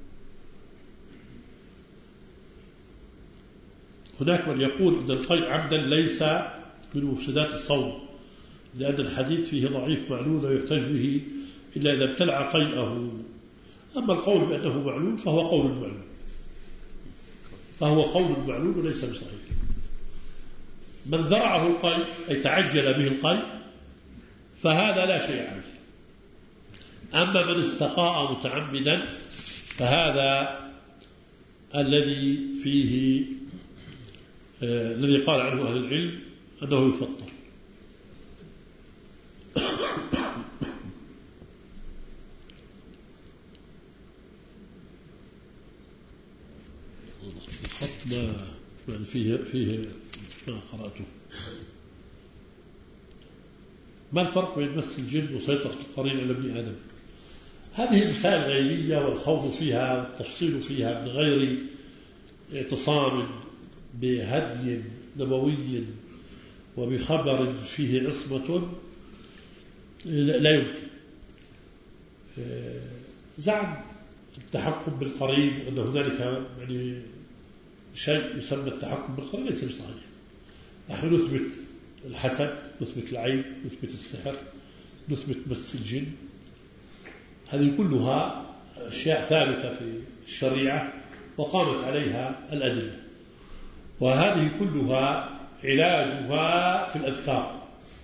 هناك من يقول إن القيء عمدا ليس من مفسدات الصوم، لأن الحديث فيه ضعيف معلول ويحتج به إلا إذا ابتلع قيئه. أما القول بأنه معلول فهو قول معلول، فهو قول معلول وليس بصحيح. من ذرعه القيء أي تعجل به القيء فهذا لا شيء عليه. أما من استقاء متعمدا فهذا الذي فيه آه الذي قال عنه أهل العلم أنه يفطر. الخط ما يعني فيه فيه ما قرأته. ما الفرق بين مس الجن وسيطرة القرين على ابن آدم؟ هذه مسائل غيبية، والخوض فيها والتفصيل فيها من غير اعتصام بهدي نبوي وبخبر فيه عصمة لا يمكن. زعم التحكم بالقرين وأن هنالك يعني شيء يسمى التحكم بالقرين ليس بصحيح. نحن نثبت الحسد، نثبت العين، نثبت السحر، نثبت مس الجن. هذه كلها أشياء ثابتة في الشريعة وقامت عليها الأدلة، وهذه كلها علاجها في الأذكار.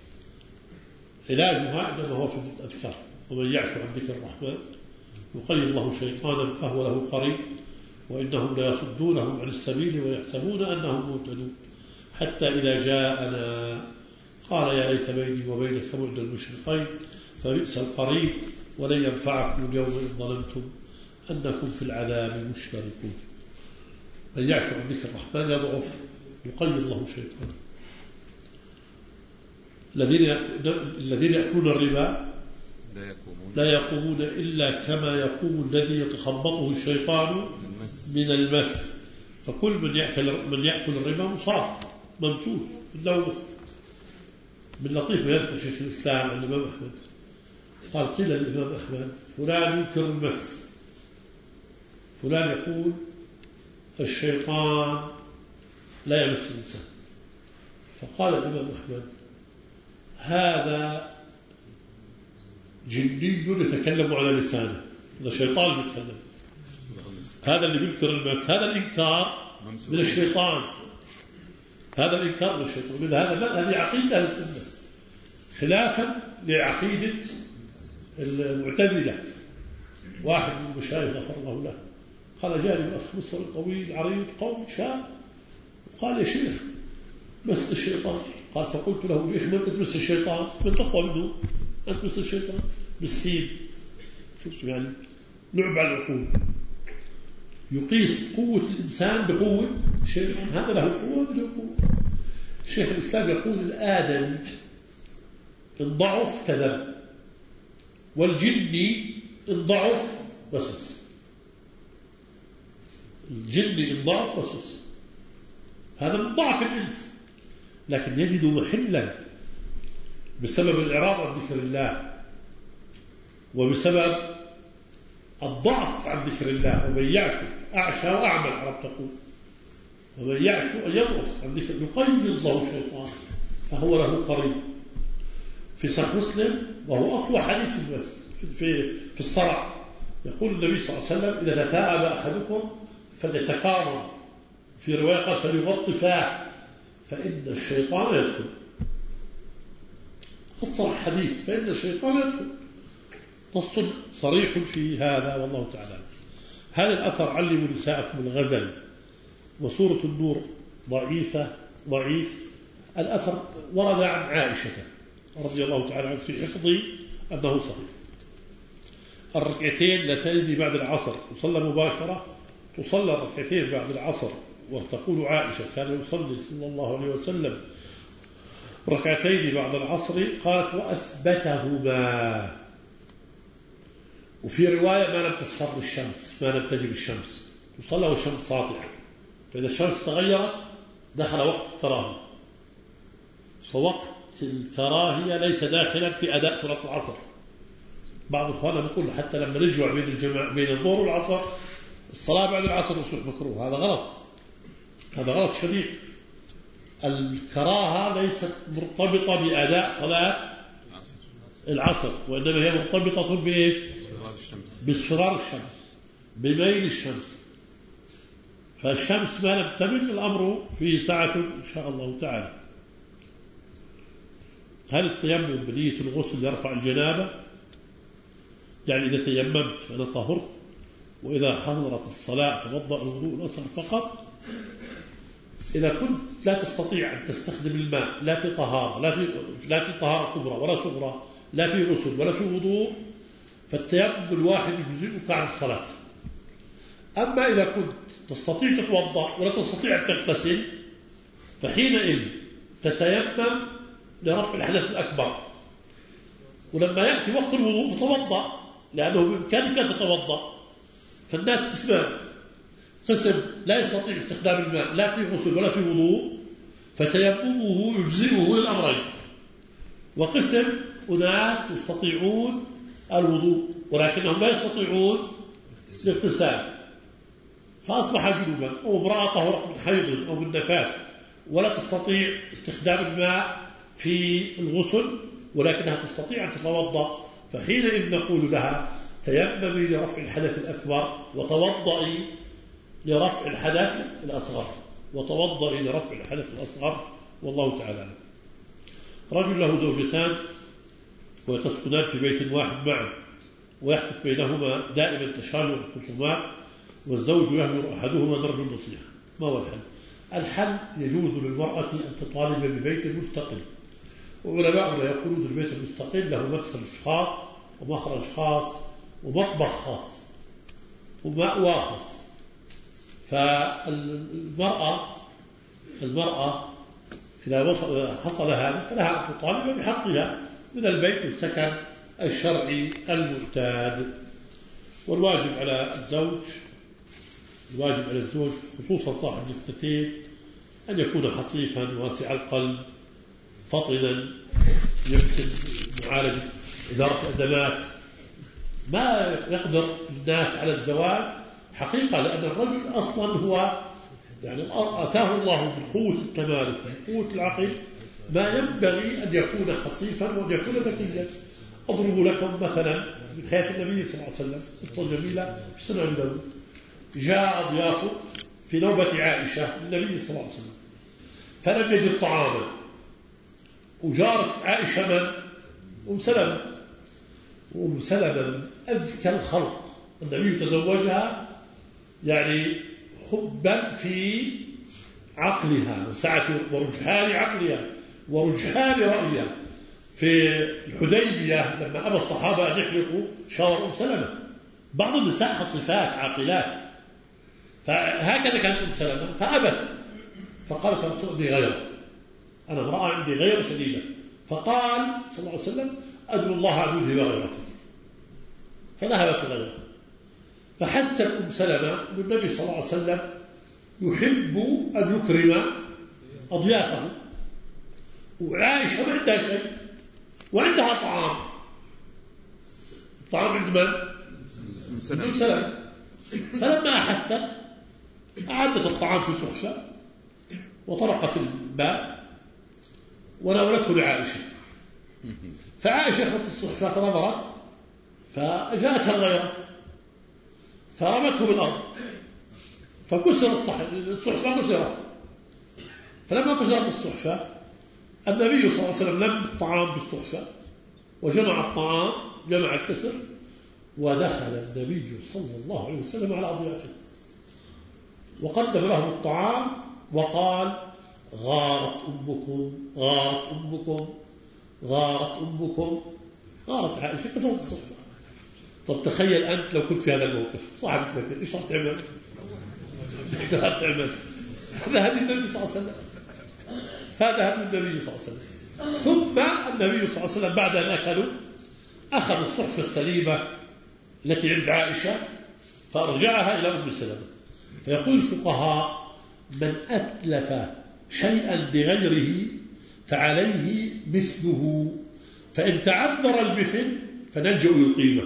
علاجها إنما هو في الأذكار. ومن يعش عن ذكر الرحمن يقيض له شيطانا فهو له قرين وإنهم ليصدونهم عن السبيل ويحسبون أنهم مهتدون حتى إذا جاءنا قال يا ليت بيني وبينك بعد المشرقين فبئس القرين ولن ينفعكم اليوم إن ظننتم أنكم في العذاب مشتركون. من يعش عن ذكر الرحمن يضعف يقيض له شيطانا. الذين الذين يأكلون الربا لا يقومون إلا كما يقوم الذي يتخبطه الشيطان من المس. فكل من يأكل من يأكل الربا مصاب ممسوس باللوث. من لطيف ما يذكر شيخ الإسلام عن الإمام أحمد قال: قيل الإمام أحمد فلان ينكر المس، فلان يقول الشيطان لا يمس الإنسان. فقال الإمام أحمد: هذا جني يتكلم على لسانه، هذا شيطان يتكلم. هذا اللي بيذكر المس هذا الإنكار من الشيطان، هذا الإنكار من الشيطان. هذا هذه عقيدة أهل السنة خلافا لعقيدة المعتزلة. واحد من المشايخ غفر الله له قال: جاني الأخ مصري طويل عريض قوي شاب، قال: يا شيخ مس الشيطان. قال: فقلت له: ليش ما أنت تمس الشيطان؟ من تقوى منه أنت تمس الشيطان بالسين. شوف يعني لعب على العقول، يقيس قوة الإنسان بقوة الشيطان. هذا له قوة وهذا له قوة. شيخ الإسلام يقول: الآدم إن ضعف كذب، والجن إن ضعف وسوس. الجن إن ضعف وسوس، هذا من ضعف الإنس، لكن يجد محلا بسبب الإعراض عن ذكر الله وبسبب الضعف عن ذكر الله. ومن يعش أعشى وأعمى العرب تقول، ومن يعش أن يضعف عن ذكر يقيض له شيطان فهو له قرين. في صحيح مسلم وهو أقوى حديث في في الصرع، يقول النبي صلى الله عليه وسلم: إذا تثاءب أحدكم فليتكاظم، في رواية قال فليغطي فاه فإن الشيطان يدخل. الصرح حديث فإن الشيطان يدخل، نص صريح في هذا والله تعالى. هذا الأثر علموا نساءكم الغزل وسورة النور ضعيفة ضعيف. الأثر ورد عن عائشة رضي الله تعالى عنها في حفظي أنه صحيح. الركعتين اللتين بعد العصر تصلى مباشرة، تصلى الركعتين بعد العصر. وتقول عائشة: كان يصلي صلى الله عليه وسلم ركعتين بعد العصر، قالت: وأثبتهما. وفي رواية: ما لم تصفر الشمس، ما لم تجب الشمس، تصلى والشمس ساطعة، فإذا الشمس تغيرت دخل وقت الكراهية. فوقت الكراهية ليس داخلا في أداء صلاة العصر. بعض إخواننا يقول حتى لما نجمع بين الجماعة بين الظهر والعصر الصلاة بعد العصر تصبح مكروه. هذا غلط، هذا غلط شديد. الكراهة ليست مرتبطة بأداء صلاة العصر، وإنما هي مرتبطة بإيش؟ باصفرار الشمس، بميل الشمس. فالشمس ما لم تمل الأمر فيه ساعة إن شاء الله تعالى. هل التيمم بنية الغسل يرفع الجنابة؟ يعني إذا تيممت فأنا طهرت، وإذا حضرت الصلاة توضأ الوضوء الأصل فقط. إذا كنت لا تستطيع أن تستخدم الماء لا في طهارة لا في لا في طهارة كبرى ولا صغرى، لا في غسل ولا في وضوء، فالتيمم الواحد يجزئك عن الصلاة. أما إذا كنت تستطيع تتوضأ ولا تستطيع أن تغتسل، فحينئذ تتيمم لرفع الحدث الأكبر، ولما يأتي وقت الوضوء تتوضأ، لأنه بإمكانك أن تتوضأ. فالناس قسمان: قسم لا يستطيع استخدام الماء لا في غسل ولا في وضوء فتيممه يجزئه للأمرين، وقسم أناس يستطيعون الوضوء ولكنهم لا يستطيعون الاغتسال، فأصبح جنوبا، أو امرأة طهرت من حيض أو من نفاس ولا تستطيع استخدام الماء في الغسل ولكنها تستطيع أن تتوضأ، فحينئذ نقول لها: تيممي لرفع الحدث الأكبر وتوضئي لرفع الحدث الأصغر، وتوضئي لرفع الحدث الأصغر، والله تعالى. رجل له زوجتان وتسكنان في بيت واحد معا، ويحدث بينهما دائما تشاجر وخصومات، والزوج يهجر أحدهما نرجو النصيحة. ما هو الحل؟ الحل: يجوز للمرأة أن تطالب ببيت مستقل، وعلماؤنا يقولون البيت المستقل له مدخل خاص ومخرج خاص ومطبخ خاص ومأوى خاص. فالمرأة المرأة إذا حصل هذا فلها أن تطالب بحقها من البيت والسكن الشرعي المعتاد. والواجب على الزوج الواجب على الزوج خصوصا صاحب الافتتين أن يكون حصيفا واسع القلب فطنا، يمكن معالجة إدارة أزمات. ما يقدر الناس على الزواج حقيقة، لأن الرجل أصلا هو يعني أتاه الله بقوة الكمال بقوة العقل ما ينبغي أن يكون حصيفا وأن يكون ذكيا. أضرب لكم مثلا من حياة النبي صلى الله عليه وسلم قصة جميلة في سنن داود. جاء ضياف في نوبة عائشة النبي صلى الله عليه وسلم فلم يجد طعاما، وجارت عائشة من؟ أم سلمة. وأم سلمة من أذكى الخلق، النبي تزوجها يعني حبا في عقلها وسعة ورجحان عقلها ورجحان رأيها. في الحديبية لما أبى الصحابة أن يحلقوا شاور أم سلمة. بعض النساء حصيفات عاقلات، فهكذا كانت أم سلمة فأبت، فقالت: عندي غير، أنا امرأة عندي غير شديدة. فقال صلى الله عليه وسلم: أدعو الله أن يذهب غيرتك، فذهبت غيرها. فحست أم سلمة أن النبي صلى الله عليه وسلم يحب أن يكرم أضيافه، وعائشة ما عندها شيء وعندها طعام، الطعام عند من؟ ابن سلمة. فلما أحس أعدت الطعام في صحفة وطرقت الباب وناولته لعائشة، فعائشة أخذت الصحفة فنظرت فجاءتها الغيرة فرمته بالأرض فكسر الصحفة كسرت. فلما كسرت الصحفة النبي صلى الله عليه وسلم لم الطعام بالصحفة وجمع الطعام جمع الكسر ودخل النبي صلى الله عليه وسلم على أضيافه وقدم لهم الطعام وقال غارت أمكم غارت أمكم غارت أمكم غارت عائشة كسرت الصحفة. طب تخيل أنت لو كنت في هذا الموقف صاحبك لك إيش راح تعمل؟ إيش راح تعمل؟ هذا هدي النبي صلى الله عليه وسلم، هذا هدي النبي صلى الله عليه وسلم. ثم النبي صلى الله عليه وسلم بعد أن أكلوا أخذ الصحفة السليمة التي عند عائشة فأرجعها إلى أم سلمة. فيقول الفقهاء من أتلف شيئا بغيره فعليه مثله، فإن تعذر المثل فنلجأ للقيمة.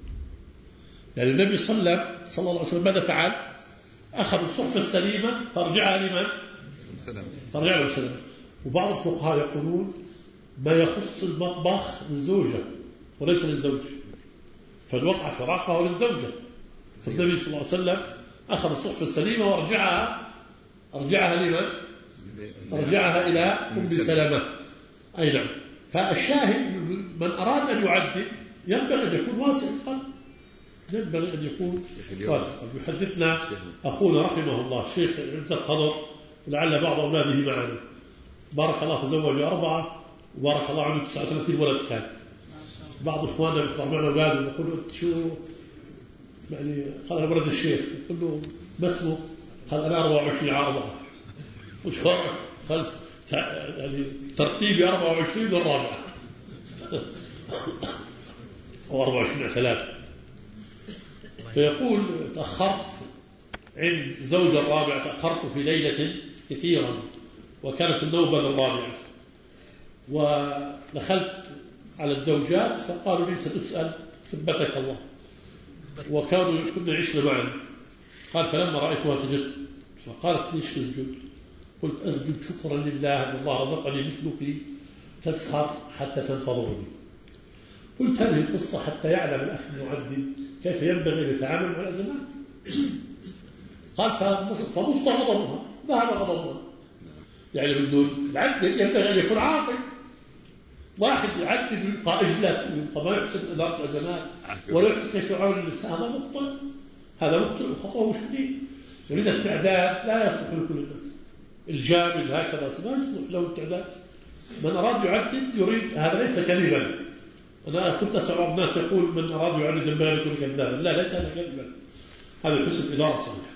لأن النبي صلى الله عليه وسلم ماذا فعل؟ أخذ الصحفة السليمة فارجعها لمن؟ فارجعها لأم سلمة. وبعض الفقهاء يقولون ما يخص المطبخ للزوجة وليس للزوج، فالوقع فراقه للزوجة. فالنبي صلى الله عليه وسلم أخذ الصحفة السليمة وارجعها أرجعها لمن؟ أرجعها إلى أم سلمة. أي نعم. فالشاهد من أراد أن يعدل ينبغي أن يكون واسع القلب، ينبغي أن يكون واسع القلب. يحدثنا أخونا رحمه الله الشيخ عز القدر ولعل بعض أولاده معنا بارك الله تزوج أربعة وبارك الله عنه تسعة وثلاثين ولد كان. بعض إخواننا يطلع معنا أولاده ويقول له شو يعني، قال أنا ولد الشيخ، يقول له ما اسمه؟ قال أنا أربعة وعشرين عارضة. وش هو؟ قال يعني ترتيبي أربعة وعشرين والرابعة أو أربعة وعشرين ثلاثة. فيقول تأخرت عند زوج الرابع، تأخرت في ليلة كثيرا وكانت النوبة الرابعة، ودخلت على الزوجات فقالوا لي ستسأل ثبتك الله، وكانوا كنا عشنا معا. قال فلما رأيتها سجدت فقالت ليش تسجد؟ قلت أسجد شكرا لله أن الله رزقني مثلك تسهر حتى تنتظرني. قلت هذه القصة حتى يعلم الأخ المعدل كيف ينبغي أن يتعامل مع الأزمات. قال فبص غضبها، ذهب غضبها. يعني بدون العدل ينبغي أن يكون عاقل. واحد يعدل ويبقى أجلس ويبقى ما يحسن إدارة الأزمات ولا يحسن كيف يعاون النساء، هذا مخطئ، هذا مخطئ وخطأه شديد. يريد التعداد لا يصلح لكل الناس. الجامل هكذا لا يصلح له التعداد. من أراد يعدل يريد، هذا ليس كذبا. أنا كنت أسمع بعض الناس يقول من أراد يعدل ينبغي يكون كذابا. لا، ليس هذا كذبا، هذا حسن إدارة صحيحة.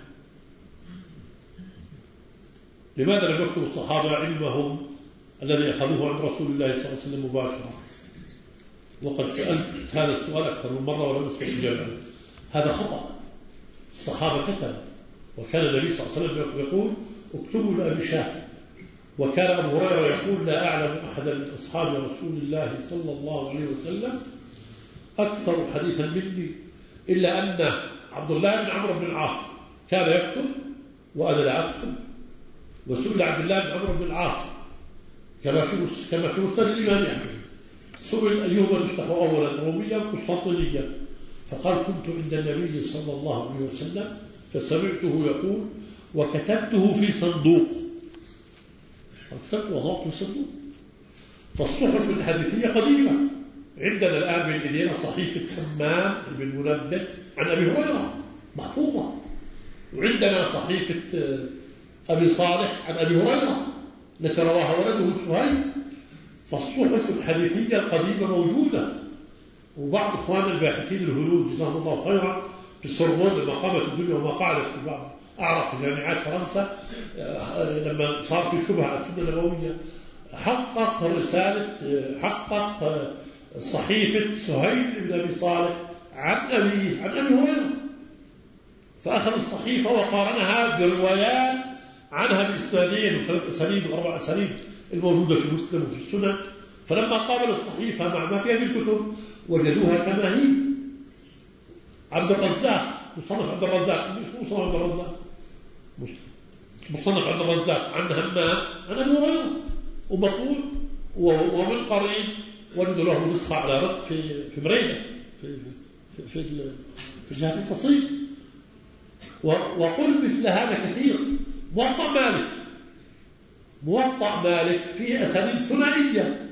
لماذا لم يكتب الصحابة علمهم الذي أخذوه عن رسول الله صلى الله عليه وسلم مباشرة؟ وقد سألت هذا السؤال أكثر من مرة ولم أسمع إجابة. هذا خطأ. الصحابة كتبوا، وكان النبي صلى الله عليه وسلم يقول اكتبوا لأبي شاه، وكان أبو هريرة يقول لا أعلم أحدا من أصحاب رسول الله صلى الله عليه وسلم أكثر حديثا مني، إلا أن عبد الله بن عمرو بن العاص كان يكتب وأنا لا أكتب. وسئل عبد الله بن عمرو بن العاص كما في كما في مسند الإمام أحمد، سئل أيهما يفتح أولا، روميا قسطنطينيا؟ فقال كنت عند النبي صلى الله عليه وسلم فسمعته يقول وكتبته في صندوق، كتبت وضعته في صندوق. فالصحف الحديثية قديمة عندنا الآن من إيدينا صحيفة حمام بن منبه عن أبي هريرة محفوظة، وعندنا صحيفة أبي صالح عن أبي هريرة التي رواها ولده سهيل. فالصحف الحديثية القديمة موجودة. وبعض إخوان الباحثين الهنود جزاهم الله خيرا في السوربون لما قامت الدنيا وما قعدت في بعض أعرق جامعات فرنسا لما صار في شبهة السنة النبوية، حقق رسالة حقق صحيفة سهيل بن أبي صالح عن أبي عن أبي هريرة، فأخذ الصحيفة وقارنها بروايات عنها بإسنادين وثلاث أسانيد وأربع أسانيد الموجودة في مسلم وفي السنن. فلما قابلوا الصحيفة مع ما فيها من الكتب وجدوها كما هي، عبد الرزاق، مصنف عبد الرزاق، مش مصنف عبد الرزاق، مصنف عبد الرزاق عن همام عن أبي هريرة ومطول ومن قريب وجد له نسخة على رد في في مريدة في في في, في جهة التصيب. وقل مثل هذا كثير. موطأ مالك موطأ مالك فيه أسانيد ثنائية،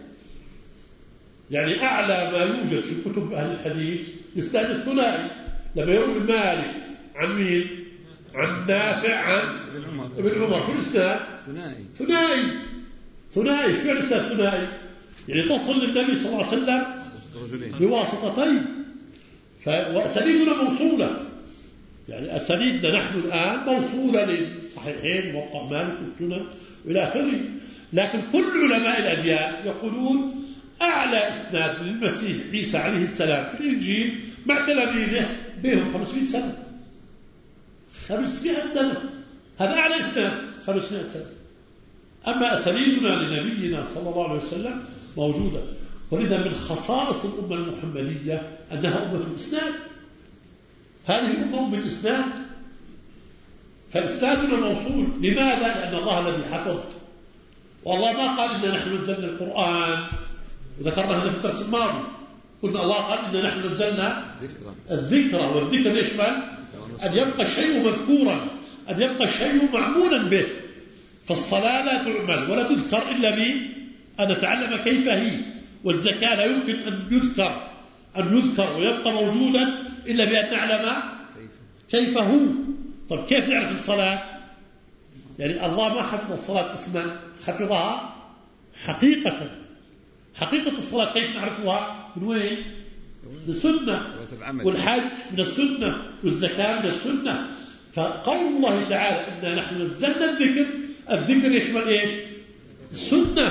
يعني أعلى ما يوجد في كتب أهل الحديث إسناد الثنائي. لما يروي مالك عن مين؟ عن نافع عن ابن عمر في الإسناد ثنائي ثنائي ثنائي شو يعني إسناد ثنائي؟ يعني تصل للنبي صلى الله عليه وسلم بواسطتين، فأسانيدنا موصولة، يعني أسانيدنا نحن الآن موصولة للصحيحين موطأ مالك والسنن وإلى آخره. لكن كل علماء الأديان يقولون أعلى إسناد للمسيح عيسى عليه السلام في الإنجيل مع تلاميذه بينهم خمسمائة سنة خمسمائة سنة، هذا أعلى إسناد خمسمائة سنة. أما أسانيدنا لنبينا صلى الله عليه وسلم موجودة. ولذا من خصائص الأمة المحمدية أنها أمة الإسناد. هذه الأمة أمة الإسناد، فإسنادنا موصول. لماذا؟ لأن الله الذي حفظ، والله ما قال إننا نحن نزلنا القرآن، وذكرنا هذا في الدرس الماضي، قلنا الله قال إننا نحن نزلنا الذكرى، والذكر يشمل أن يبقى الشيء مذكورا، أن يبقى الشيء معمولا به. فالصلاة لا تعمل ولا تذكر إلا بأن نتعلم كيف هي، والزكاة لا يمكن أن يذكر أن يذكر ويبقى موجودا إلا بأن نعلم كيف هو. طب كيف نعرف الصلاة؟ يعني الله ما حفظ الصلاة اسما، حفظها حقيقة. حقيقة الصلاة كيف نعرفها؟ من وين؟ من السنة. والحج من السنة، والزكاة من السنة. فقول الله تعالى إنا نحن نزلنا الذكر، الذكر يشمل إيش؟ السنة.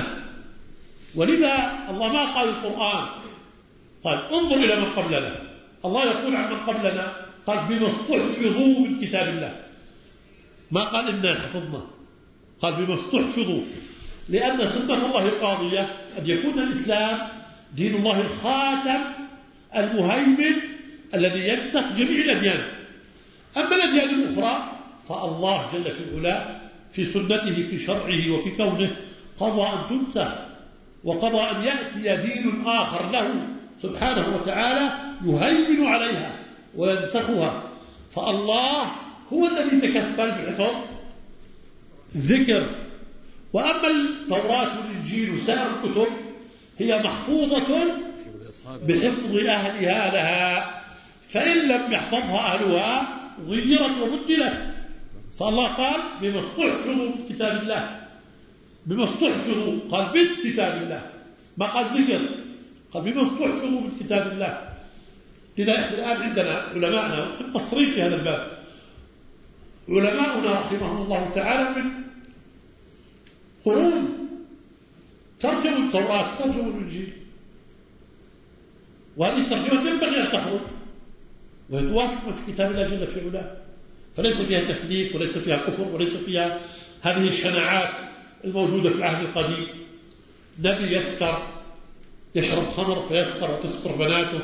ولذا الله ما قال القرآن. طيب انظر إلى من قبلنا، الله يقول عن من قبلنا قال بما استحفظوا من كتاب الله، ما قال إنا حفظنا، قال بما استحفظوا، لأن سنة الله قاضية أن يكون الإسلام دين الله الخاتم المهيمن الذي ينسخ جميع الأديان. أما الأديان الأخرى فالله جل في العلا في سنته في شرعه وفي كونه قضى أن تنسخ، وقضى أن يأتي دين آخر له سبحانه وتعالى يهيمن عليها وينسخها. فالله هو الذي تكفل بحفظ الذكر. وأما التوراة والإنجيل وسائر الكتب هي محفوظة بحفظ أهلها لها، فإن لم يحفظها أهلها غيرت وبدلت. فالله قال بما استحفظوا من كتاب الله، بما استحفظوا قال بالكتاب الله، ما قال ذكر، قال بما استحفظوا من كتاب الله. لذا الآن عندنا علماءنا مقصرين في هذا الباب. علماؤنا رحمهم الله تعالى من قرون ترجموا التوراة، ترجموا الإنجيل، وهذه الترجمة ينبغي أن تخرج ويتوافق في كتاب الله جل في علاه، فليس فيها تثليث وليس فيها كفر وليس فيها هذه الشناعات الموجودة في العهد القديم. نبي يسكر يشرب خمر فيسكر وتسكر بناته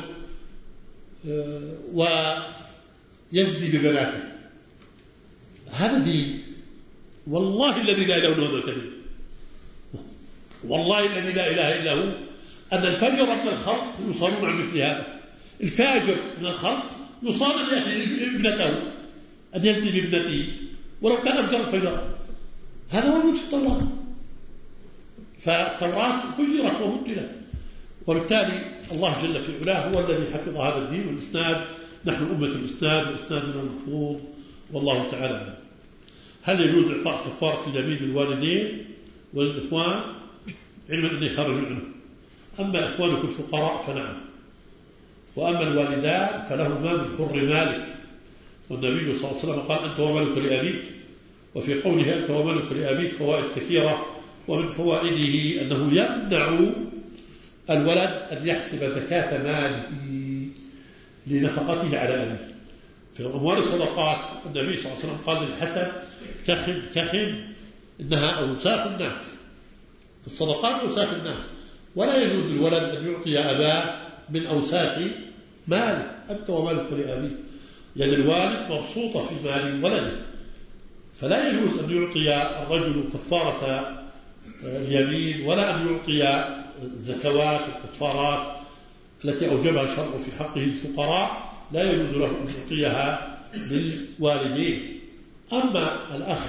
ويزدي ببناته، هذا دين. والله الذي لا إله إلا هو الكريم، والله الذي لا إله إلا هو أن الفجر من الخلق يصارون عن مثل هذا. الفاجر من الخلق يصار أن يأتي ابنته، أن يزني بابنته ولو كان أفجر الفجر. هذا هو موجود في التوراة. فالتوراة غيرت وبدلت، وبالتالي الله جل في علاه هو الذي حفظ هذا الدين والإسناد. نحن أمة الإسناد وإسنادنا محفوظ والله تعالى. هل يجوز إعطاء كفارة اليمين للوالدين والإخوان علما أن يخرجوا عنه؟ أما إخوانكم الفقراء فنعم، وأما الوالدان فلهما من حر مالك، والنبي صلى الله عليه وسلم قال أنت ومالك لأبيك، وفي قوله أنت ومالك لأبيك فوائد كثيرة، ومن فوائده أنه يمنع الولد أن يحسب زكاة ماله لنفقته على أبيه. في الأموال الصدقات النبي صلى الله عليه وسلم قال للحسن كخن كخن إنها أوساخ الناس، الصدقات أوساخ الناس، ولا يجوز الولد أن يعطي أباه من أوساخ ماله. أنت ومالك لأبيك. يد الوالد مبسوطة في مال ولده، فلا يجوز أن يعطي الرجل كفارة اليمين ولا أن يعطي الزكوات والكفارات التي أوجبها الشرع في حقه الفقراء، لا يجوز له أن يعطيها للوالدين. أما الأخ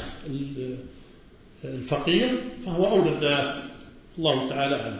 الفقير فهو أولى الناس، الله تعالى أعلم.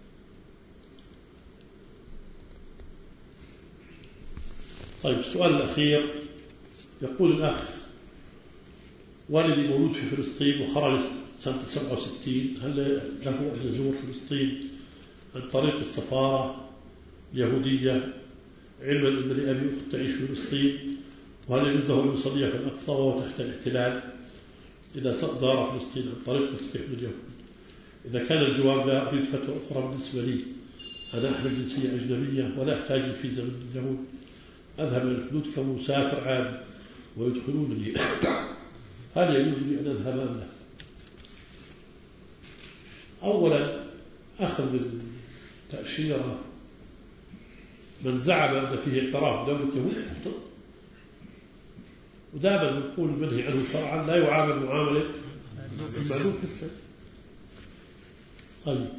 طيب السؤال الأخير، يقول الأخ: والدي مولود في فلسطين وخرج سنة سبعة وستين، هل له أن يزور فلسطين عن طريق السفارة اليهودية، علما أن لأبي أخت تعيش في فلسطين، وهل يجوز له أن يصلي في الأقصى وهو تحت الاحتلال إذا زار فلسطين عن طريق تصريح باليهود؟ إذا كان الجواب لا، أريد فتوى أخرى بالنسبة لي. أنا أحمل جنسية أجنبية ولا أحتاج الفيزا من اليهود، أذهب إلى الحدود كمسافر عادي ويدخلونني، هل يجوز لي أن أذهب أم لا؟ أولا، أخذ التأشيرة من زعم أن فيه اعتراف دولة يهود يخطئ، ودائما نقول المنهي عنه شرعا لا يعامل معاملة المعلوم في السن. طيب،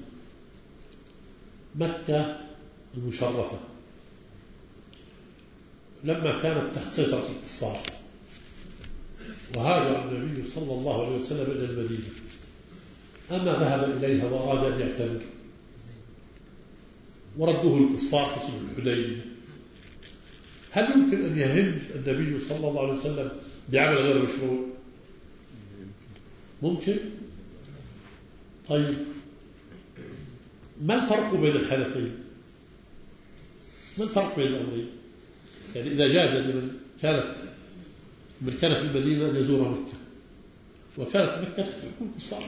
مكة المشرفة لما كانت تحت سيطرة الكفار وهاجر النبي صلى الله عليه وسلم إلى المدينة، أما ذهب إليها وأراد أن يعتمر وردوه الكفار في صلح الحديبية، هل يمكن أن يهم النبي صلى الله عليه وسلم بعمل غير مشروع؟ ممكن. طيب، ما الفرق بين الحالتين؟ ما الفرق بين الأمرين؟ يعني إذا جاز لمن كانت من كان في المدينة أن يزور مكة وكانت مكة تكون كفار،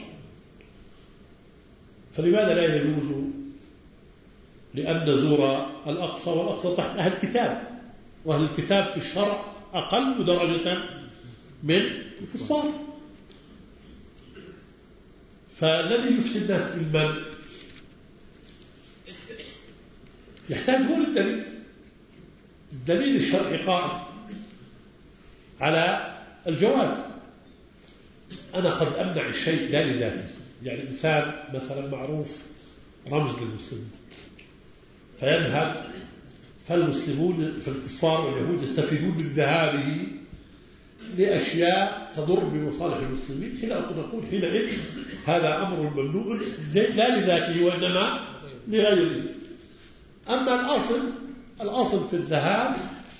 فلماذا لا يجوز لأن نزور الأقصى، والأقصى تحت أهل الكتاب، وأهل الكتاب في الشرع أقل درجة من الكفار؟ فالذي يفتي الناس بالمنع يحتاج هو للدليل. الدليل الشرعي قائم على الجواز. أنا قد أمنع الشيء لا لذاته، يعني إنسان مثلا معروف رمز للمسلمين فيذهب، فالمسلمون فالكفار واليهود يستفيدون من ذهابه لأشياء تضر بمصالح المسلمين، حين نقول حينئذ هذا أمر ممنوع لا لذاته وإنما لغيره. أما الأصل الأصل في الذهاب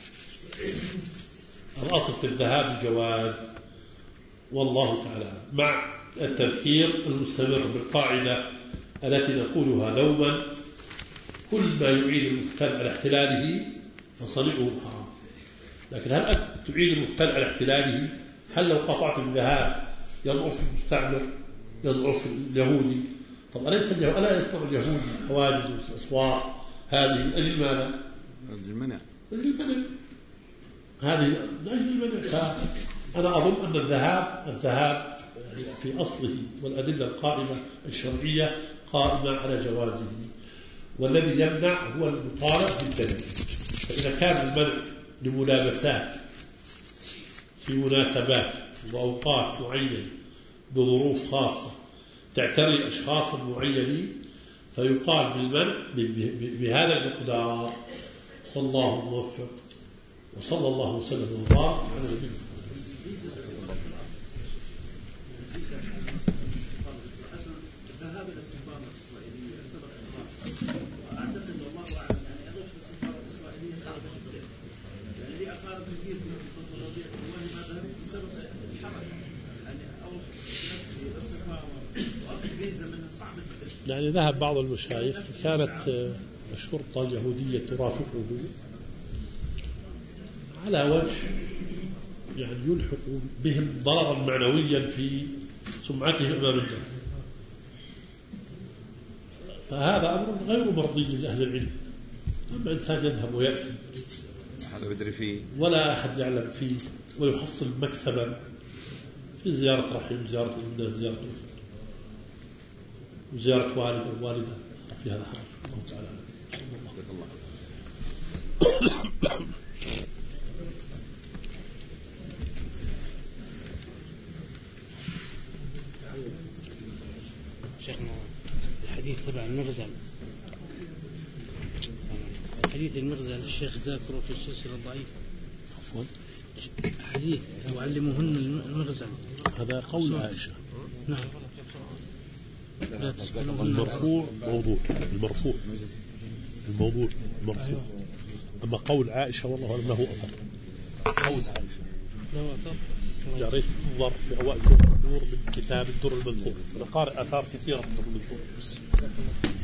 الأصل في الذهاب الجواز، والله تعالى مع التذكير المستمر بالقاعدة التي نقولها دوما: كل ما يعيد المحتل على احتلاله فصنيعه حرام. لكن هل أنت تعيد المحتل على احتلاله؟ هل لو قطعت الذهاب يضعف المستعمر، يضعف اليهودي؟ طب أليس اليهودي ألا يصنع اليهودي حواجز وأسوار هذه من أجل ماذا؟ من أجل المنع. من أجل المنع، هذه من أجل المنع. فأنا أظن أن الذهاب الذهاب في أصله والأدلة القائمة الشرعية قائمة على جوازه، والذي يمنع هو المطالب بالدليل. فإذا كان المنع لملابسات في مناسبات وأوقات معينة بظروف خاصة تعتري أشخاص معينين فيقال بالمنع بهذا المقدار، والله موفق، وصلى الله وسلم وبارك على نبينا. الذهاب إلى السفارة الإسرائيلية يعتبر إخراج، وأعتقد والله أعلم يعني أروح للسفارة الإسرائيلية صعبة جدا، يعني لي أقارب كثير من البطولات والله ما ذهبت بسبب الحرج، يعني أروح نفسي للسفارة وأخذ فيزا منها صعبة جدا. يعني ذهب بعض المشايخ فكانت الشرطة اليهودية ترافقه على وجه يعني يلحق بهم ضررا معنويا في سمعته أمام الناس، فهذا أمر غير مرضي لأهل العلم. أما إنسان يذهب ويأتي ولا أحد يعلم فيه ويحصل مكسبا في زيارة رحم، زيارة ابنه، زيارة وزيارة والد أو والدة، في هذا حرج. الله تعالى الله. شيخنا الحديث تبع المغزل، حديث المغزل الشيخ ذاكره في السلسلة الضعيف. عفوا حديث يعلمهن المغزل هذا قول عائشة. نعم. المرفوع موضوع، المرفوع الموضوع المرفوع. أما قول عائشة والله أعلم له أثر. قول عائشة يا ريت نظر في أوائل الدور من كتاب الدر المنثور. أنا قارئ آثار كثيرة من الدر المنثور.